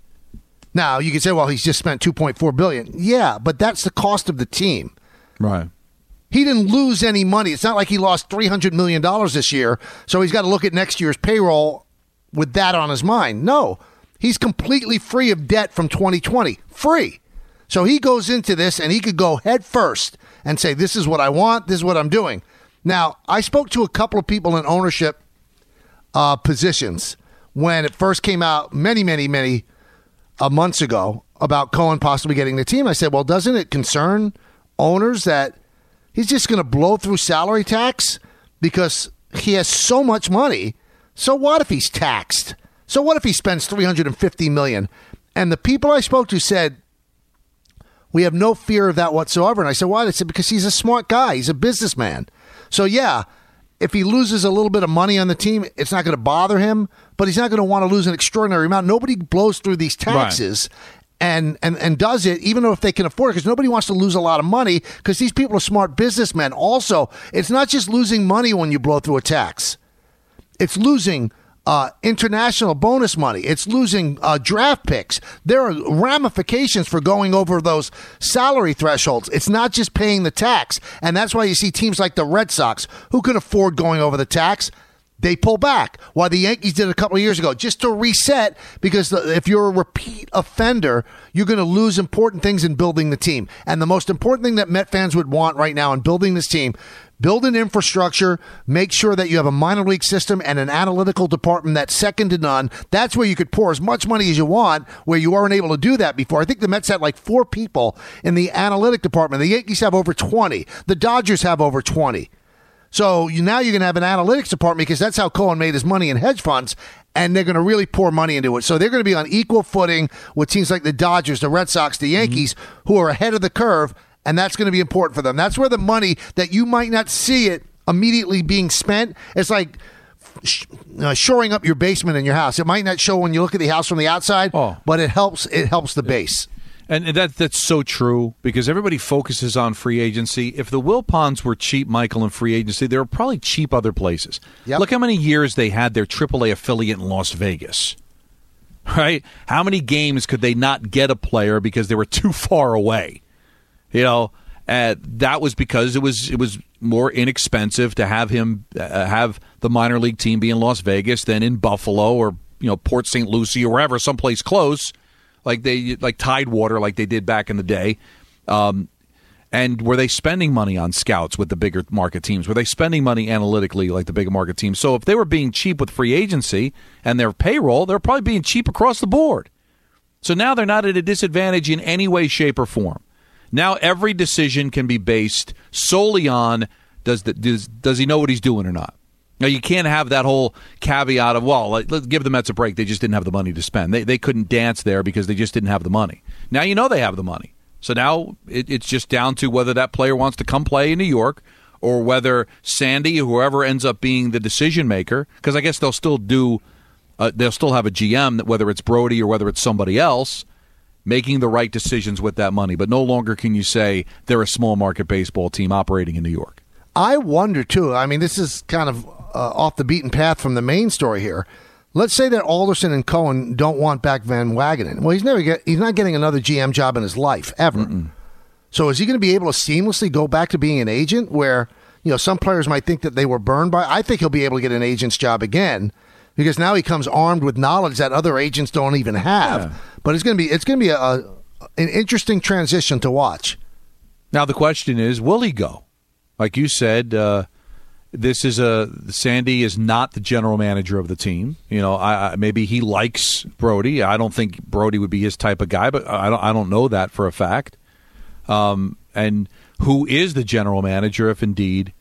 S3: Now, you can say, well, he's just spent two point four billion dollars. Yeah, but that's the cost of the team.
S5: Right.
S3: He didn't lose any money. It's not like he lost three hundred million dollars this year, so he's got to look at next year's payroll with that on his mind. No, he's completely free of debt from twenty twenty. Free. So he goes into this and he could go head first and say, this is what I want, this is what I'm doing. Now, I spoke to a couple of people in ownership uh, positions when it first came out many, many, many uh, months ago about Cohen possibly getting the team. I said, well, doesn't it concern owners that He's just going to blow through salary tax because he has so much money. So what if he's taxed? So what if he spends three hundred fifty million dollars? And the people I spoke to said, we have no fear of that whatsoever. And I said, why? They said, because he's a smart guy. He's a businessman. So, yeah, if he loses a little bit of money on the team, it's not going to bother him, but he's not going to want to lose an extraordinary amount. Nobody blows through these taxes right. and, and, and does it, even though if they can afford it, because nobody wants to lose a lot of money because these people are smart businessmen. Also, it's not just losing money when you blow through a tax. It's losing Uh, international bonus money. It's losing uh, draft picks. There are ramifications for going over those salary thresholds. It's not just paying the tax. And that's why you see teams like the Red Sox, who can afford going over the tax, they pull back. While the Yankees did a couple of years ago, just to reset, because the, if you're a repeat offender, you're going to lose important things in building the team. And the most important thing that Met fans would want right now in building this team, build an infrastructure, make sure that you have a minor league system and an analytical department that's second to none. That's where you could pour as much money as you want, where you weren't able to do that before. I think the Mets had like four people in the analytic department. The Yankees have over twenty. The Dodgers have over twenty. So you, now you're going to have an analytics department because that's how Cohen made his money in hedge funds, and they're going to really pour money into it. So they're going to be on equal footing with teams like the Dodgers, the Red Sox, the Yankees, mm-hmm. who are ahead of the curve, and that's going to be important for them. That's where the money that you might not see it immediately being spent, it's like sh- uh, shoring up your basement in your house. It might not show when you look at the house from the outside, oh. but it helps. It helps the base.
S5: And that that's so true because everybody focuses on free agency. If the Wilpons were cheap, Michael, in free agency, they were probably cheap other places. Yep. Look how many years they had their triple A affiliate in Las Vegas, right? How many games could they not get a player because they were too far away? You know, uh, that was because it was it was more inexpensive to have him uh, have the minor league team be in Las Vegas than in Buffalo or you know Port Saint Lucie or wherever, someplace close. Like they like Tidewater, like they did back in the day, um, and were they spending money on scouts with the bigger market teams? Were they spending money analytically like the bigger market teams? So if they were being cheap with free agency and their payroll, they're probably being cheap across the board. So now they're not at a disadvantage in any way, shape, or form. Now every decision can be based solely on does the, does does he know what he's doing or not. Now, you can't have that whole caveat of, well, let's give the Mets a break. They just didn't have the money to spend. They they couldn't dance there because they just didn't have the money. Now you know they have the money. So now it, it's just down to whether that player wants to come play in New York or whether Sandy or whoever ends up being the decision maker, because I guess they'll still do, uh, they'll still have a G M, that whether it's Brody or whether it's somebody else, making the right decisions with that money. But no longer can you say they're a small market baseball team operating in New York.
S3: I wonder, too. I mean, this is kind of uh, off the beaten path from the main story here. Let's say that Alderson and Cohen don't want back Van Wagenen. Well, he's never get, he's not getting another G M job in his life, ever. Mm-mm. So is he going to be able to seamlessly go back to being an agent where, you know, some players might think that they were burned by? I think he'll be able to get an agent's job again because now he comes armed with knowledge that other agents don't even have. Yeah. But it's going to be it's going to be a, a, an interesting transition to watch.
S5: Now the question is, will he go? Like you said, uh, this is a Sandy is not the general manager of the team. You know, I, I, maybe he likes Brody. I don't think Brody would be his type of guy, but I don't I don't know that for a fact. Um, and who is the general manager if indeed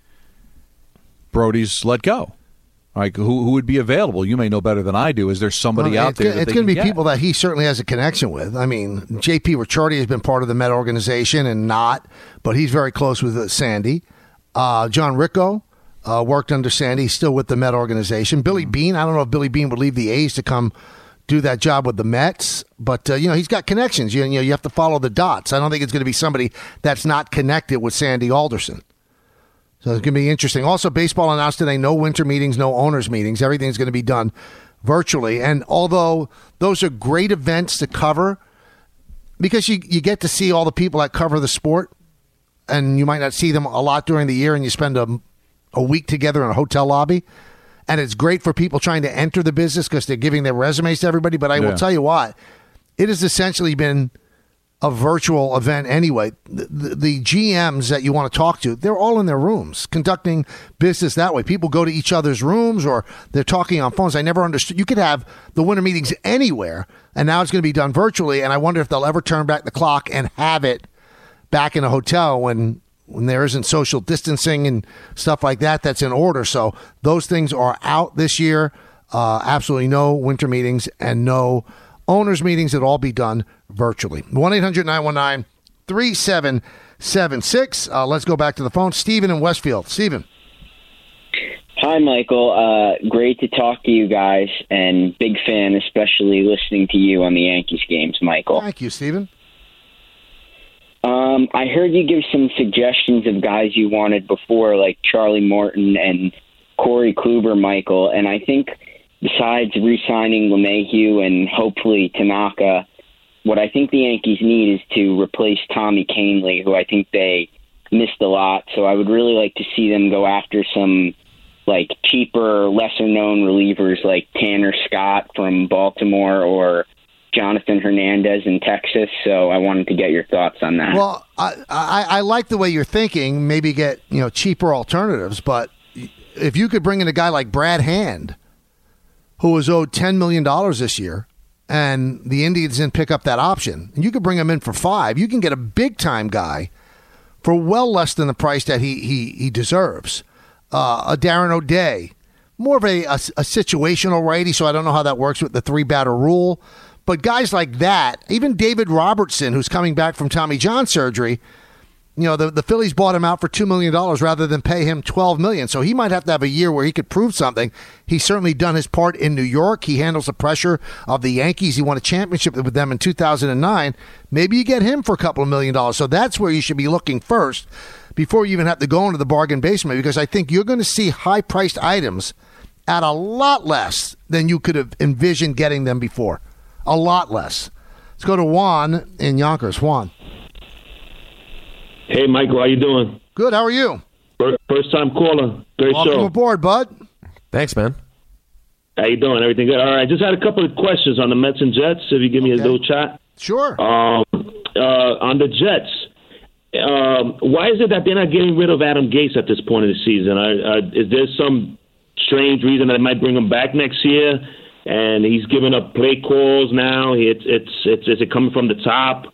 S5: Brody's let go? Like who who would be available? You may know better than I do. Is there somebody
S3: well,
S5: out there? That
S3: it's going to be get? people that he certainly has a connection with. I mean, J P Ricciardi has been part of the Met organization and not, but he's very close with uh, Sandy. Uh, John Ricco uh, worked under Sandy. He's still with the Met organization. Billy mm-hmm. Beane, I don't know if Billy Beane would leave the A's to come do that job with the Mets, but uh, you know he's got connections. You, you know you have to follow the dots. I don't think it's going to be somebody that's not connected with Sandy Alderson. So it's going to be interesting. Also, baseball announced today no winter meetings, no owners meetings. Everything's going to be done virtually. And although those are great events to cover, because you you get to see all the people that cover the sport, and you might not see them a lot during the year, and you spend a, a week together in a hotel lobby. And it's great for people trying to enter the business because they're giving their resumes to everybody. But I yeah. will tell you what, it has essentially been a virtual event anyway. The, the, the G Ms that you want to talk to, they're all in their rooms conducting business that way. People go to each other's rooms or they're talking on phones. I never understood. You could have the winter meetings anywhere, and now it's going to be done virtually. And I wonder if they'll ever turn back the clock and have it back in a hotel when when there isn't social distancing and stuff like that, that's in order. So those things are out this year. Uh, absolutely no winter meetings and no owners meetings. It'll all be done virtually. one eight hundred nine one nine three seven seven six. Uh, let's go back to the phone. Stephen in Westfield. Stephen.
S18: Hi, Michael. Uh, great to talk to you guys, and big fan, especially listening to you on the Yankees games, Michael.
S3: Thank you, Stephen.
S18: Um, I heard you give some suggestions of guys you wanted before, like Charlie Morton and Corey Kluber, Michael, and I think besides re-signing LeMahieu and hopefully Tanaka, what I think the Yankees need is to replace Tommy Kahnle, who I think they missed a lot. So I would really like to see them go after some like cheaper, lesser-known relievers like Tanner Scott from Baltimore or Jonathan Hernandez in Texas. So I wanted to get your thoughts on that.
S3: Well, I, I, I like the way you're thinking. Maybe get you know cheaper alternatives, but if you could bring in a guy like Brad Hand, who was owed ten million dollars this year, and the Indians didn't pick up that option, and you could bring him in for five, you can get a big-time guy for well less than the price that he he, he deserves. Uh, a Darren O'Day, more of a, a, a situational righty, so I don't know how that works with the three-batter rule. But guys like that, even David Robertson, who's coming back from Tommy John surgery, you know, the, the Phillies bought him out for two million dollars rather than pay him twelve million dollars. So he might have to have a year where he could prove something. He's certainly done his part in New York. He handles the pressure of the Yankees. He won a championship with them in two thousand nine. Maybe you get him for a couple of million dollars. So that's where you should be looking first before you even have to go into the bargain basement, because I think you're going to see high-priced items at a lot less than you could have envisioned getting them before. A lot less. Let's go to Juan in Yonkers. Juan.
S19: Hey, Michael, how you doing?
S3: Good. How are you?
S19: First time caller. Great
S3: Welcome
S19: show.
S3: aboard, bud.
S4: Thanks, man.
S19: How you doing? Everything good? All right. Just had a couple of questions on the Mets and Jets. If you give me okay. a little chat.
S3: Sure.
S19: Um, uh, on the Jets, um, why is it that they're not getting rid of Adam Gase at this point of the season? Uh, uh, is there some strange reason that it might bring him back next year? And he's giving up play calls now. It's it's it's is it coming from the top?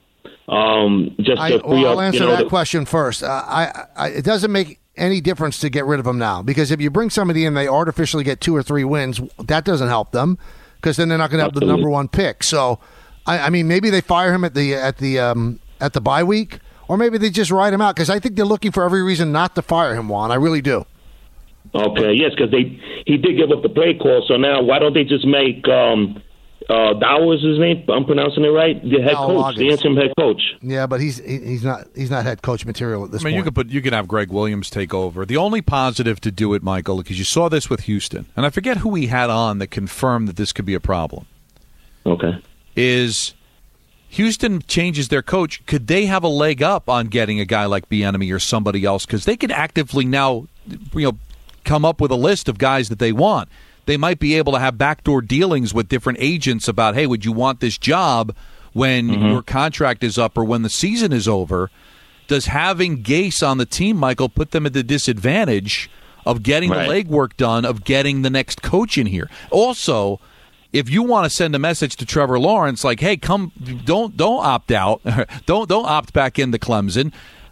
S19: Um, just
S3: I,
S19: to free
S3: well, I'll
S19: up,
S3: answer
S19: you know,
S3: that
S19: the,
S3: question first. Uh, I, I it doesn't make any difference to get rid of him now, because if you bring somebody in, they artificially get two or three wins. That doesn't help them, because then they're not going to have the number one pick. So, I, I mean, maybe they fire him at the at the um, at the bye week, or maybe they just write him out, because I think they're looking for every reason not to fire him. Juan, I really do.
S19: Okay, yes, because they he did give up the play call. So now, why don't they just make um, uh, Dow is his name? I'm pronouncing it right. The head
S3: Al
S19: coach,
S3: August.
S19: the interim head coach.
S3: Yeah, but he's he's not he's not head coach material at this
S5: I mean,
S3: point.
S5: you could put you could have Greg Williams take over. The only positive to do it, Michael, because you saw this with Houston, and I forget who he had on that confirmed that this could be a problem.
S19: Okay,
S5: is Houston changes their coach? Could they have a leg up on getting a guy like Bieniemy or somebody else? Because they could actively now, you know, come up with a list of guys that they want. They might be able to have backdoor dealings with different agents about, hey, would you want this job when mm-hmm. your contract is up or when the season is over? Does having Gase on the team, Michael, put them at the disadvantage of getting right. the legwork done, of getting the next coach in here? Also, if you want to send a message to Trevor Lawrence like, hey, come, don't don't opt out, don't don't opt back into Clemson,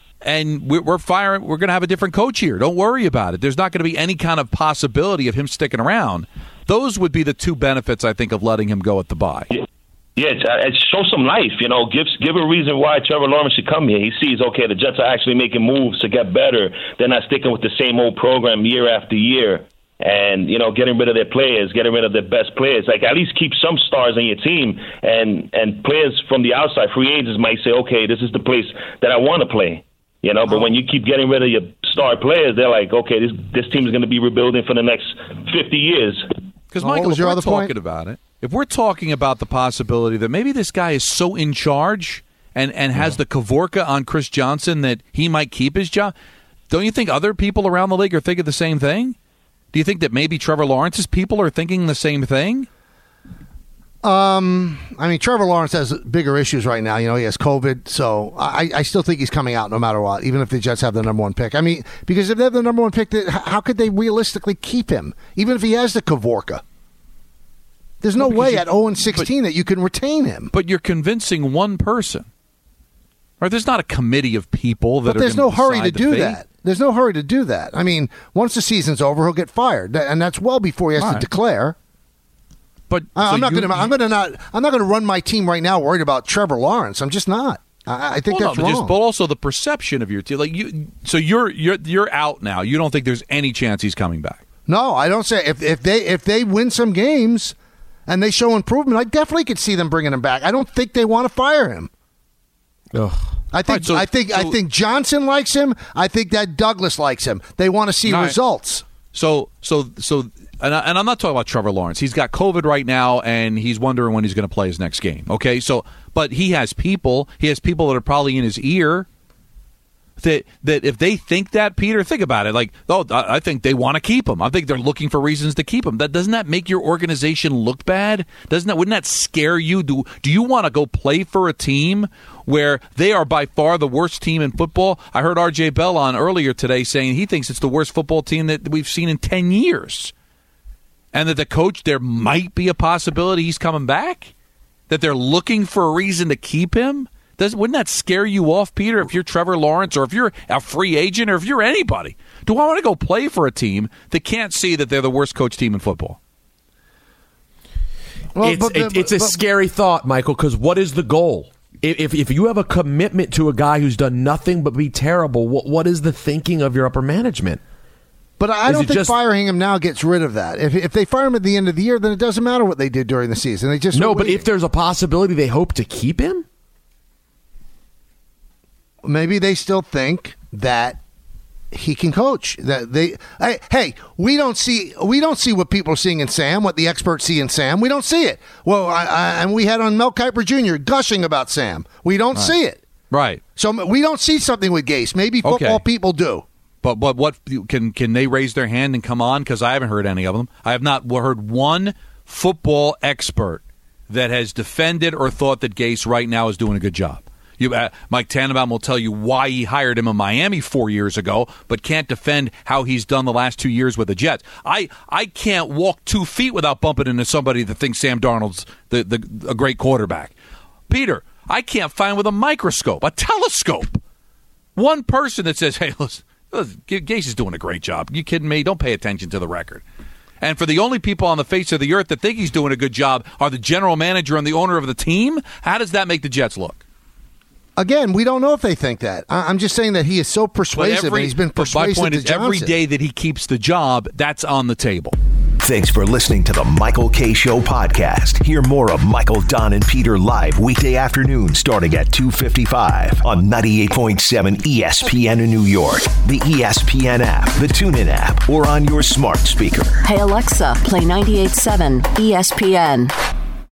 S5: and we're firing. We're going to have a different coach here. Don't worry about it. There's not going to be any kind of possibility of him sticking around. Those would be the two benefits, I think, of letting him go at the bye.
S20: Yeah, it's, uh, it's show some life. You know, give give a reason why Trevor Lawrence should come here. He sees, okay, the Jets are actually making moves to get better. They're not sticking with the same old program year after year. And, you know, getting rid of their players, getting rid of their best players. Like, at least keep some stars on your team. And, and players from the outside, free agents, might say, okay, this is the place that I want to play. You know, but when you keep getting rid of your star players, they're like, okay, this this team is going to be rebuilding for the next fifty years.
S5: Because, Michael, if we're talking about it, if we're talking about the possibility that maybe this guy is so in charge and, and has the Kavorka on Chris Johnson that he might keep his job, don't you think other people around the league are thinking the same thing? Do you think that maybe Trevor Lawrence's people are thinking the same thing?
S3: Um, I mean, Trevor Lawrence has bigger issues right now. You know, he has COVID, so I, I still think he's coming out no matter what, even if the Jets have the number one pick. I mean, because if they have the number one pick, how could they realistically keep him, even if he has the Kavorka? There's no way at oh and sixteen that you can retain him.
S5: But you're convincing one person. Or there's not a committee of people that
S3: but
S5: are
S3: there's
S5: gonna
S3: no hurry to
S5: decide the
S3: do
S5: fate.
S3: that. There's no hurry to do that. I mean, once the season's over, he'll get fired, and that's well before he has
S5: All
S3: to
S5: right.
S3: declare.
S5: But
S3: I-
S5: so
S3: I'm not
S5: you-
S3: going to. I'm going to not. I'm not going to run my team right now worried about Trevor Lawrence. I'm just not. I, I think
S5: Well,
S3: that's
S5: no, but,
S3: wrong.
S5: just, but also the perception of your team. Like you, so you're you're you're out now. You don't think there's any chance he's coming back?
S3: No, I don't say if if they if they win some games and they show improvement, I definitely could see them bringing him back. I don't think they want to fire him.
S4: Ugh.
S3: I think
S5: Right, so-
S3: I think I
S5: so-
S3: think Johnson likes him. I think that Douglas likes him. They want to see
S5: All right.
S3: results.
S5: So so so, and, I, and I'm not talking about Trevor Lawrence. He's got COVID right now, and he's wondering when he's going to play his next game. Okay, so but he has people. He has people that are probably in his ear. That that if they think that, Peter, think about it. Like, oh, I I think they want to keep him. I think they're looking for reasons to keep him. That doesn't that make your organization look bad? Doesn't that? Wouldn't that scare you? Do Do you want to go play for a team where they are by far the worst team in football? I heard R J Bell on earlier today saying he thinks it's the worst football team that we've seen in ten years, and that the coach, there might be a possibility he's coming back. That they're looking for a reason to keep him. Does, wouldn't that scare you off, Peter, if you're Trevor Lawrence or if you're a free agent or if you're anybody? Do I want to go play for a team that can't see that they're the worst coach team in football?
S3: Well,
S4: it's
S3: but-
S4: it, it's a
S3: but-
S4: scary thought, Michael, because what is the goal? If, if if you have a commitment to a guy who's done nothing but be terrible, what what is the thinking of your upper management?
S3: But I
S4: Is
S3: don't
S4: it
S3: think
S4: just-
S3: firing him now gets rid of that. If if they fire him at the end of the year, then it doesn't matter what they did during the season. They just
S4: No, but if there's a possibility they hope to keep him?
S3: maybe they still think that he can coach. That they hey, hey, we don't see we don't see what people are seeing in Sam, what the experts see in Sam. We don't see it. Well, I, I, and we had on Mel Kiper Junior gushing about Sam. We don't
S5: Right.
S3: see it.
S5: Right.
S3: So we don't see something with Gase. Maybe football
S5: Okay.
S3: people do.
S5: But but what can can they raise their hand and come on? Because I haven't heard any of them. I have not heard one football expert that has defended or thought that Gase right now is doing a good job. You, uh, Mike Tannenbaum will tell you why he hired him in Miami four years ago, but can't defend how he's done the last two years with the Jets. I, I can't walk two feet without bumping into somebody that thinks Sam Darnold's the, the a great quarterback. Peter, I can't find with a microscope, a telescope, one person that says, hey, listen, listen Gase is doing a great job. You kidding me? Don't pay attention to the record. And for the only people on the face of the earth that think he's doing a good job are the general manager and the owner of the team, how does that make the Jets look?
S3: Again, we don't know if they think that. I- I'm just saying that he is so persuasive, and he's been
S5: but
S3: persuasive
S5: my point
S3: to
S5: is, every
S3: Johnson.
S5: day that he keeps the job, that's on the table.
S1: Thanks for listening to the Michael K. Show podcast. Hear more of Michael, Don, and Peter live weekday afternoon starting at two fifty-five on ninety-eight point seven E S P N in New York, the E S P N app, the TuneIn app, or on your smart speaker.
S2: Hey Alexa, play ninety-eight point seven E S P N.